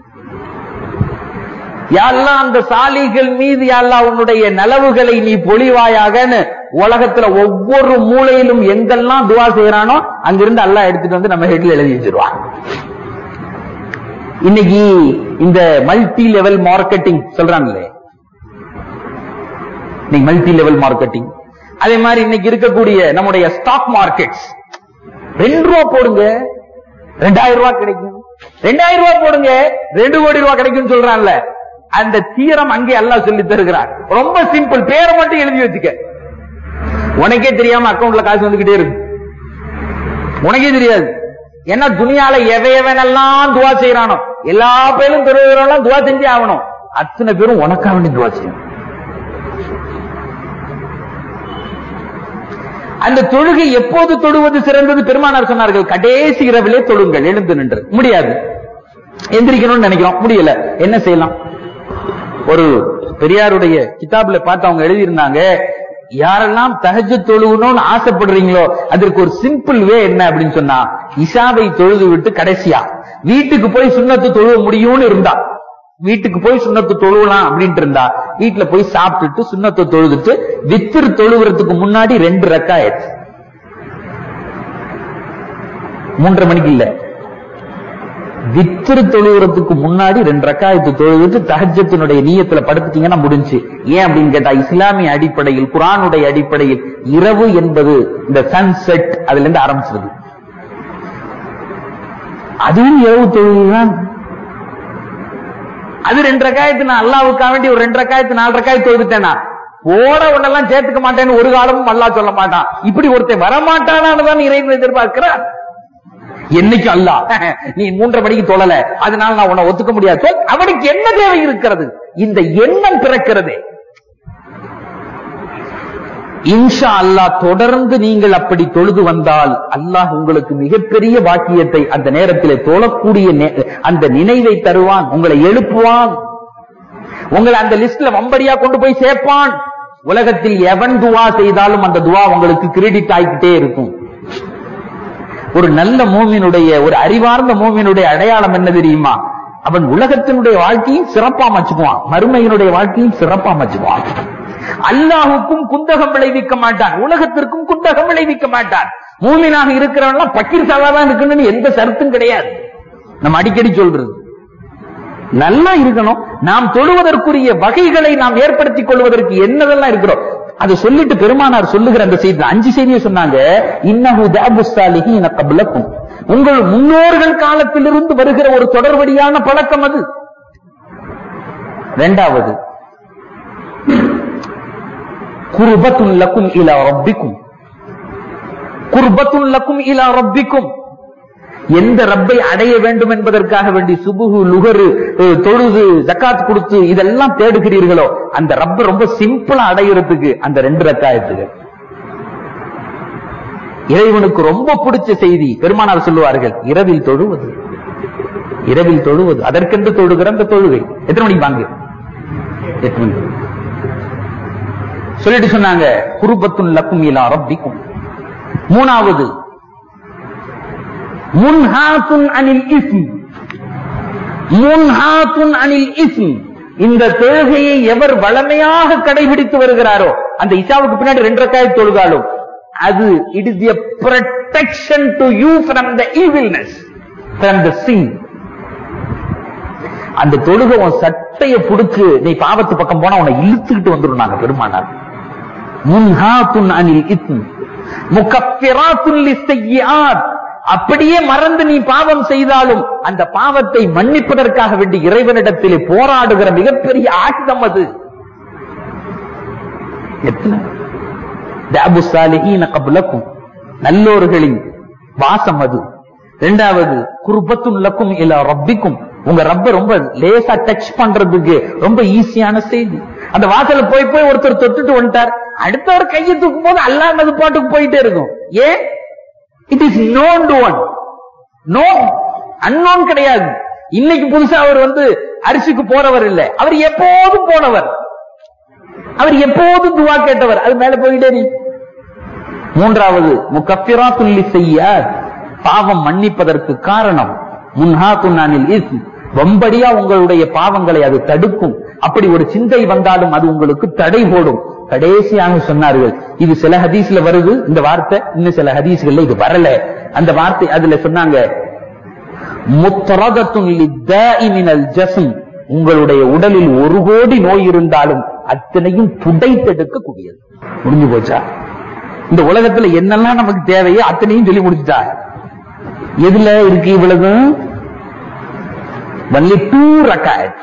யா அல்லாஹ், அந்த சாலிகள் மீது யா அல்லாஹ் உன்னுடைய நலவுகளை நீ பொழிவாயாகன்னு உலகத்துல ஒவ்வொரு மூலையிலும் எங்கெல்லாம் துவா செய்யறானோ அங்கிருந்து அல்லாஹ் எடுத்துட்டு வந்து நம்ம ஹெட்ல எழுதி வச்சிருவான். இன்னைக்கு இந்த மல்டி லெவல் மார்க்கெட்டிங் சொல்றாங்களே, இன்னைக்கு மல்டி லெவல் மார்க்கெட்டிங், அதே மாதிரி இன்னைக்கு இருக்கக்கூடிய நம்முடைய ஸ்டாக் மார்க்கெட்ஸ், 2 ரூபா போடுங்க 2000 ரூபாய் கிடைக்கும், 2000 ரூபாய் போடுங்க 2 கோடி ரூபாய் கிடைக்கும் சொல்றான்ல, அந்த தீரம் அங்கே அல்லாஹ் சொல்லி தருகிறார். ரொம்ப சிம்பிள், பேரை மட்டும் எழுதி வச்சுக்க. உனக்கே தெரியாம அக்கவுண்ட்ல காசு வந்துகிட்டே இருக்கு, உனக்கே தெரியாது. ஏன்னா துனியால எவையவனெல்லாம் துவா செய்யறானோ எல்லா பேரும் தொழுகிறவெல்லாம் துவா செஞ்சே ஆகணும். அத்தனை பேரும் உனக்கா வேண்டி துவா செய்யணும். அந்த தொழுகை எப்போது தொழுவது சிறந்தது? பெருமானார் சொன்னார்கள், கடைசி இரவிலே தொழுங்கள். எழுந்து நின்று முடியாது, எந்திரிக்கணும்னு நினைக்கிறோம், முடியல, என்ன செய்யலாம்? ஒரு பெரியாருடைய கிதாபுல பார்த்து அவங்க எழுதியிருந்தாங்க, யாரெல்லாம் தஹஜ்ஜுத் தொழுகணும்னு ஆசைப்படுறீங்களோ அதற்கு ஒரு சிம்பிள் வே என்ன அப்படின்னு சொன்னா, இஷாவை தொழுது விட்டு கடைசியா வீட்டுக்கு போய் சுன்னத்து தொழுவ முடியும்னு இருந்தா, வீட்டுக்கு போய் சுன்னத்து தொழுவலாம் அப்படின்ட்டு இருந்தா, வீட்டுல போய் சாப்பிட்டுட்டு சுன்னத்தை தொழுதுட்டு வித்ர் தொழுகிறதுக்கு முன்னாடி 2 ரக்காயத், 3:30 மணிக்கு இல்ல, வித்ர் தொழுகிறதுக்கு முன்னாடி 2 ரக்காயத்து தொழுதுட்டு தஹஜ்ஜத்தினுடைய நியத்துல படுத்துட்டீங்கன்னா முடிஞ்சு. ஏன் அப்படின்னு கேட்டா, இஸ்லாமிய அடிப்படையில், குர்ஆனுடைய அடிப்படையில் இரவு என்பது இந்த சன்செட் அதுல இருந்து ஆரம்பிச்சது. அதுவும் இரவு தொழுதுதான். அது 2 ரக்காயத்து நான் அல்லாஹ்வுக்காக வேண்டி ஒரு 2 ரக்காயத்து 4 ரக்காயத்து தொழுதுட்டேனா போட ஒன்னெல்லாம் சேர்த்துக்க மாட்டேன்னு ஒரு காலமும் அல்லாஹ் சொல்ல மாட்டான். இப்படி ஒருத்தன் வரமாட்டானான்னு தான் இறைவன் எதிர்பார்க்கிறார். என்னைக்கு அல்லாஹ் நீ 3:30 மணிக்கு தொழல, அதனால நான் உன்னை ஒத்துக்க முடியாது. அவனுக்கு என்ன தேவை இருக்கிறது? இந்த எண்ணம் பிறக்கிறது. இன்ஷா அல்லாஹ் தொடர்ந்து நீங்கள் அப்படி தொழுது வந்தால் அல்லாஹ் உங்களுக்கு மிகப்பெரிய வாக்கியத்தை அந்த நேரத்தில் தொழக்கூடிய அந்த நினைவை தருவான். உங்களை எழுப்புவான், உங்களை அந்த லிஸ்ட்ல வம்படியா கொண்டு போய் சேர்ப்பான். உலகத்தில் எவன் துவா செய்தாலும் அந்த துவா உங்களுக்கு கிரெடிட் ஆகிக்கிட்டே இருக்கும். ஒரு நல்ல மூமினுடைய, ஒரு அறிவார்ந்த மூமினுடைய அடையாளம் என்ன தெரியுமா? அவன் உலகத்தினுடைய வாழ்க்கையும் சிறப்பா அமைச்சுக்குவான், மறுமையினுடைய வாழ்க்கையும் சிறப்பா அமைச்சுக்குவான். அல்லாஹுக்கும் குந்தகம் விளைவிக்க மாட்டான், உலகத்திற்கும் குந்தகம் விளைவிக்க மாட்டான். மூமினாக இருக்கிறவன் பக்கீர் சாவாதான் இருக்கணும்னு எந்த சருத்தும் கிடையாது. நம்ம அடிக்கடி சொல்றது நல்லா இருக்கணும். நாம் தொழுவதற்குரிய வகைகளை நாம் ஏற்படுத்திக் கொள்வதற்கு என்னதெல்லாம் இருக்கிறோம் அது சொல்லிட்டு பெருமானார் சொல்லுகிற அந்த செய்தி 5 செய்தியை சொன்னாங்க. இன்னஹு தஅபுஸ் ஸாலிஹீன கப்லக்கும், உங்கள் முன்னோர்கள் காலத்திலிருந்து வருகிற ஒரு தொடர்வடியான பழக்கம் அது. இரண்டாவது, குர்பத்துன் லக்கும் இலா ரப்பிக்கும், குர்பத்துன் லக்கும் இலா ரப்பிக்கும், எந்த ரப்பை அடைய வேண்டும் என்பதற்காக வேண்டி சுபுஹு லுஹரு தொழுது ஜக்காத் கொடுத்து இதெல்லாம் தேடுகிறீர்களோ அந்த ரப்ப ரொம்ப சிம்பிளா அடையிறதுக்கு அந்த 2 ரக்காயத்துக்கு. இறைவனுக்கு ரொம்ப பிடிச்ச செய்தி பெருமானார் சொல்லுவார்கள், இரவில் தொழுவது, இரவில் தொழுவது, அதற்கென்று தொழுகிற அந்த தொழுகை. எத்தனை மணிக்கு வாங்க? 8 மணி. சொல்லிட்டு சொன்னாங்க குர்பத்துன் லக்கும் இலா ரப்பிக்கும். மூணாவது, முன்ஹாத்துன் அனில் இஸ்ம், முன்ஹாத்துன் அனில் இஸ்ம், இந்த தொழுகையை எவர் வளமையாக கடைபிடித்து வருகிறாரோ அந்த இஷாவுக்கு பின்னாடி 2 ரக்காயத் தொழுதாலும் அது it is a protection to you from the evilness, from the sin. அந்த தொழுகை உன் சட்டையை புடிச்சு நீ பாவத்து பக்கம் போனா உன்னை இழுத்துக்கிட்டு வந்துடும். நாங்க பெருமானார் முன்ஹாத்துன் அனில் இஸ்ம் முகஃபிராத்துன் லிஸ்ஸய்யிஆத், அப்படியே மறந்து நீ பாவம் செய்தாலும் அந்த பாவத்தை மன்னிப்பதற்காக வேண்டி இறைவனிடத்திலே போராடுகிற மிகப்பெரிய ஆயுதம் அது. நல்லோர்களின் வாசம் அது. இரண்டாவது, குர்பத்துன் லக்கும் இலா ரப்பிக்கும், உங்க ரப்ப ரொம்ப லேசா டச் பண்றதுக்கு ரொம்ப ஈஸியான செய்தி. அந்த வாசல போய் போய் ஒருத்தர் தொட்டுட்டு வந்துட்டார், அடுத்தவர் கையை தூக்கும் போது அல்லாஹ் பாட்டுக்கு போயிட்டே இருக்கும். ஏன்? It is known to one. No, unknown கிடையாது. இன்னைக்கு புதுசா அவர் அரிசிக்கு போறவர் இல்ல, அவர் எப்போதும் போனவர், அவர் எப்போதும் துவா கேட்டவர். அது மேல போயிட்டே நீ. மூன்றாவது, முகஃபிராத்துல் லிஸ்ஸய்யிஆத், பாவம் மன்னிப்பதற்கு காரணம். முன்ஹாத்துன் அனில் இஸ்ம், வம்படியா உங்களுடைய பாவங்களை அது தடுக்கும். அப்படி ஒரு சிந்தை வந்தாலும் அது உங்களுக்கு தடை போடும். கடைசியாக சொன்னார்கள், இது சில ஹதீஸ்ல வருது இந்த வார்த்தை, இன்னும் சில ஹதீஸ்கள்ல இது வரல. அந்த வார்த்தை அதுல சொன்னாங்க, முத்தரதத்துன் லித்தாஇ மினல் ஜஸ்ம், உங்களுடைய உடலில் 1 கோடி நோய் இருந்தாலும் அத்தனையும் புடைத்தெடுக்க கூடியது. முடிஞ்சு போச்சா? இந்த உலகத்துல என்னெல்லாம் நமக்கு தேவையோ அத்தனையும் சொல்லி முடிச்சுட்டா. எதுல இருக்கு இவ்வளவு? only 2 ரக்காயத்.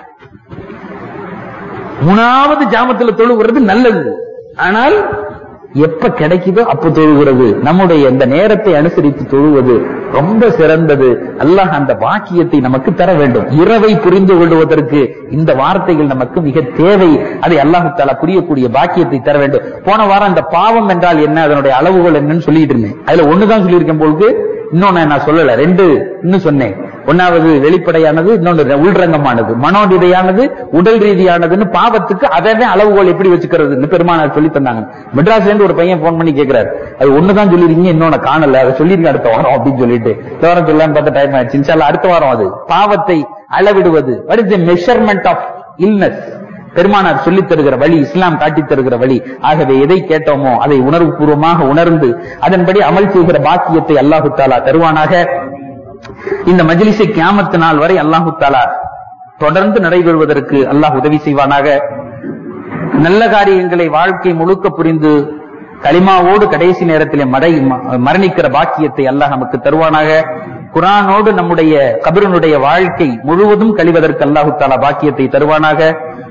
மூணாவது ஜாமத்துல தொழுகிறது நல்லது, ஆனால் எப்ப கிடைக்குதோ அப்ப தொழுகிறது. நம்முடைய இந்த நேரத்தை அனுசரித்து தொழுவது ரொம்ப சிறந்தது. அல்லாஹ் அந்த வாக்கியத்தை நமக்கு தர வேண்டும். இரவை புரிந்து கொள்வதற்கு இந்த வார்த்தைகள் நமக்கு மிக தேவை. அதை அல்லாஹ் தஆலா புரியக்கூடிய பாக்கியத்தை தர வேண்டும். போன வாரம் அந்த பாவம் என்றால் என்ன, அதனுடைய அளவுகள் என்னன்னு சொல்லிட்டு இருந்தேன். அதுல ஒண்ணுதான் சொல்லியிருக்கேன் போலுக்கு, இன்னொன்னு நான் சொல்லல, 2 இன்னும் சொன்னேன். ஒன்னாவது வெளிப்படையானது, இன்னொன்று உள்ரங்கமானது, மனோரீதியானது, உடல் ரீதியானதுன்னு. பாவத்துக்கு அதே அளவுகோல் எப்படி வச்சுக்கிறது பெருமானார் சொல்லி தந்தாங்க. மெட்ராஸ்ல இருந்து ஒரு பையன் போன் பண்ணி கேட்கிறாரு, அது ஒண்ணுதான் சொல்லிருக்கீங்க, இன்னொன்னு காணல, அதை சொல்லிருங்க அடுத்த வாரம் அப்படின்னு சொல்லிட்டு. வாரம் சொல்லலான்னு பார்த்த டைம் ஆயிடுச்சு. இன்ஷால்லா அடுத்த வாரம் அது பாவத்தை அளவிடுவது. What is the measurement of illness? பெருமானார் சொல்லித் தருகிற வழி, இஸ்லாம் காட்டித் தருகிற வழி. ஆகவே எதை கேட்டோமோ அதை உணர்வுபூர்வமாக உணர்ந்து அதன்படி அமல் செய்கிற பாக்கியத்தை அல்லாஹு தஆலா தருவானாக. இந்த மஜ்லிஸை கியாமத் நாள் வரை அல்லாஹு தஆலா தொடர்ந்து நடைபெறுவதற்கு அல்லாஹ் உதவி செய்வானாக. நல்ல காரியங்களை வாழ்க்கை முழுக்க புரிந்து கலிமாவோடு கடைசி நேரத்திலே மரணிக்கிற பாக்கியத்தை அல்லாஹ் நமக்கு தருவானாக. குர்ஆனோடு நம்முடைய கபருனுடைய வாழ்க்கை முழுவதும் கழிவதற்கு அல்லாஹு தஆலா பாக்கியத்தை தருவானாக.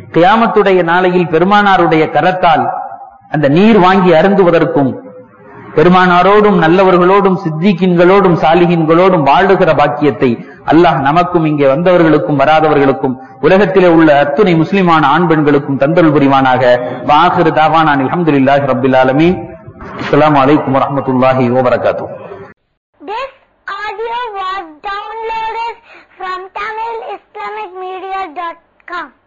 கியாமத்துடைய நாளையில் பெருமானாருடைய கரத்தால் அந்த நீர் வாங்கி அருந்துவதற்கும் பெருமானாரோடும் நல்லவர்களோடும் சித்திகீன்களோடும் சாலிஹீன்களோடும் வாழுகிற பாக்கியத்தை அல்லாஹ் நமக்கும் இங்கே வந்தவர்களுக்கும் வராதவர்களுக்கும் உலகத்திலே உள்ள அத்துணை முஸ்லிமான ஆண் பெண்களுக்கும் தந்தருள் புரிவானாக. வாஹிரு தாவானா அல்ஹம்துலில்லாஹி ரப்பில் ஆலமீன். அஸ்ஸலாமு அலைக்கும் வரஹ்மத்துல்லாஹி வபரகாத்துஹு. This audio was downloaded from TamilIslamicMedia.com.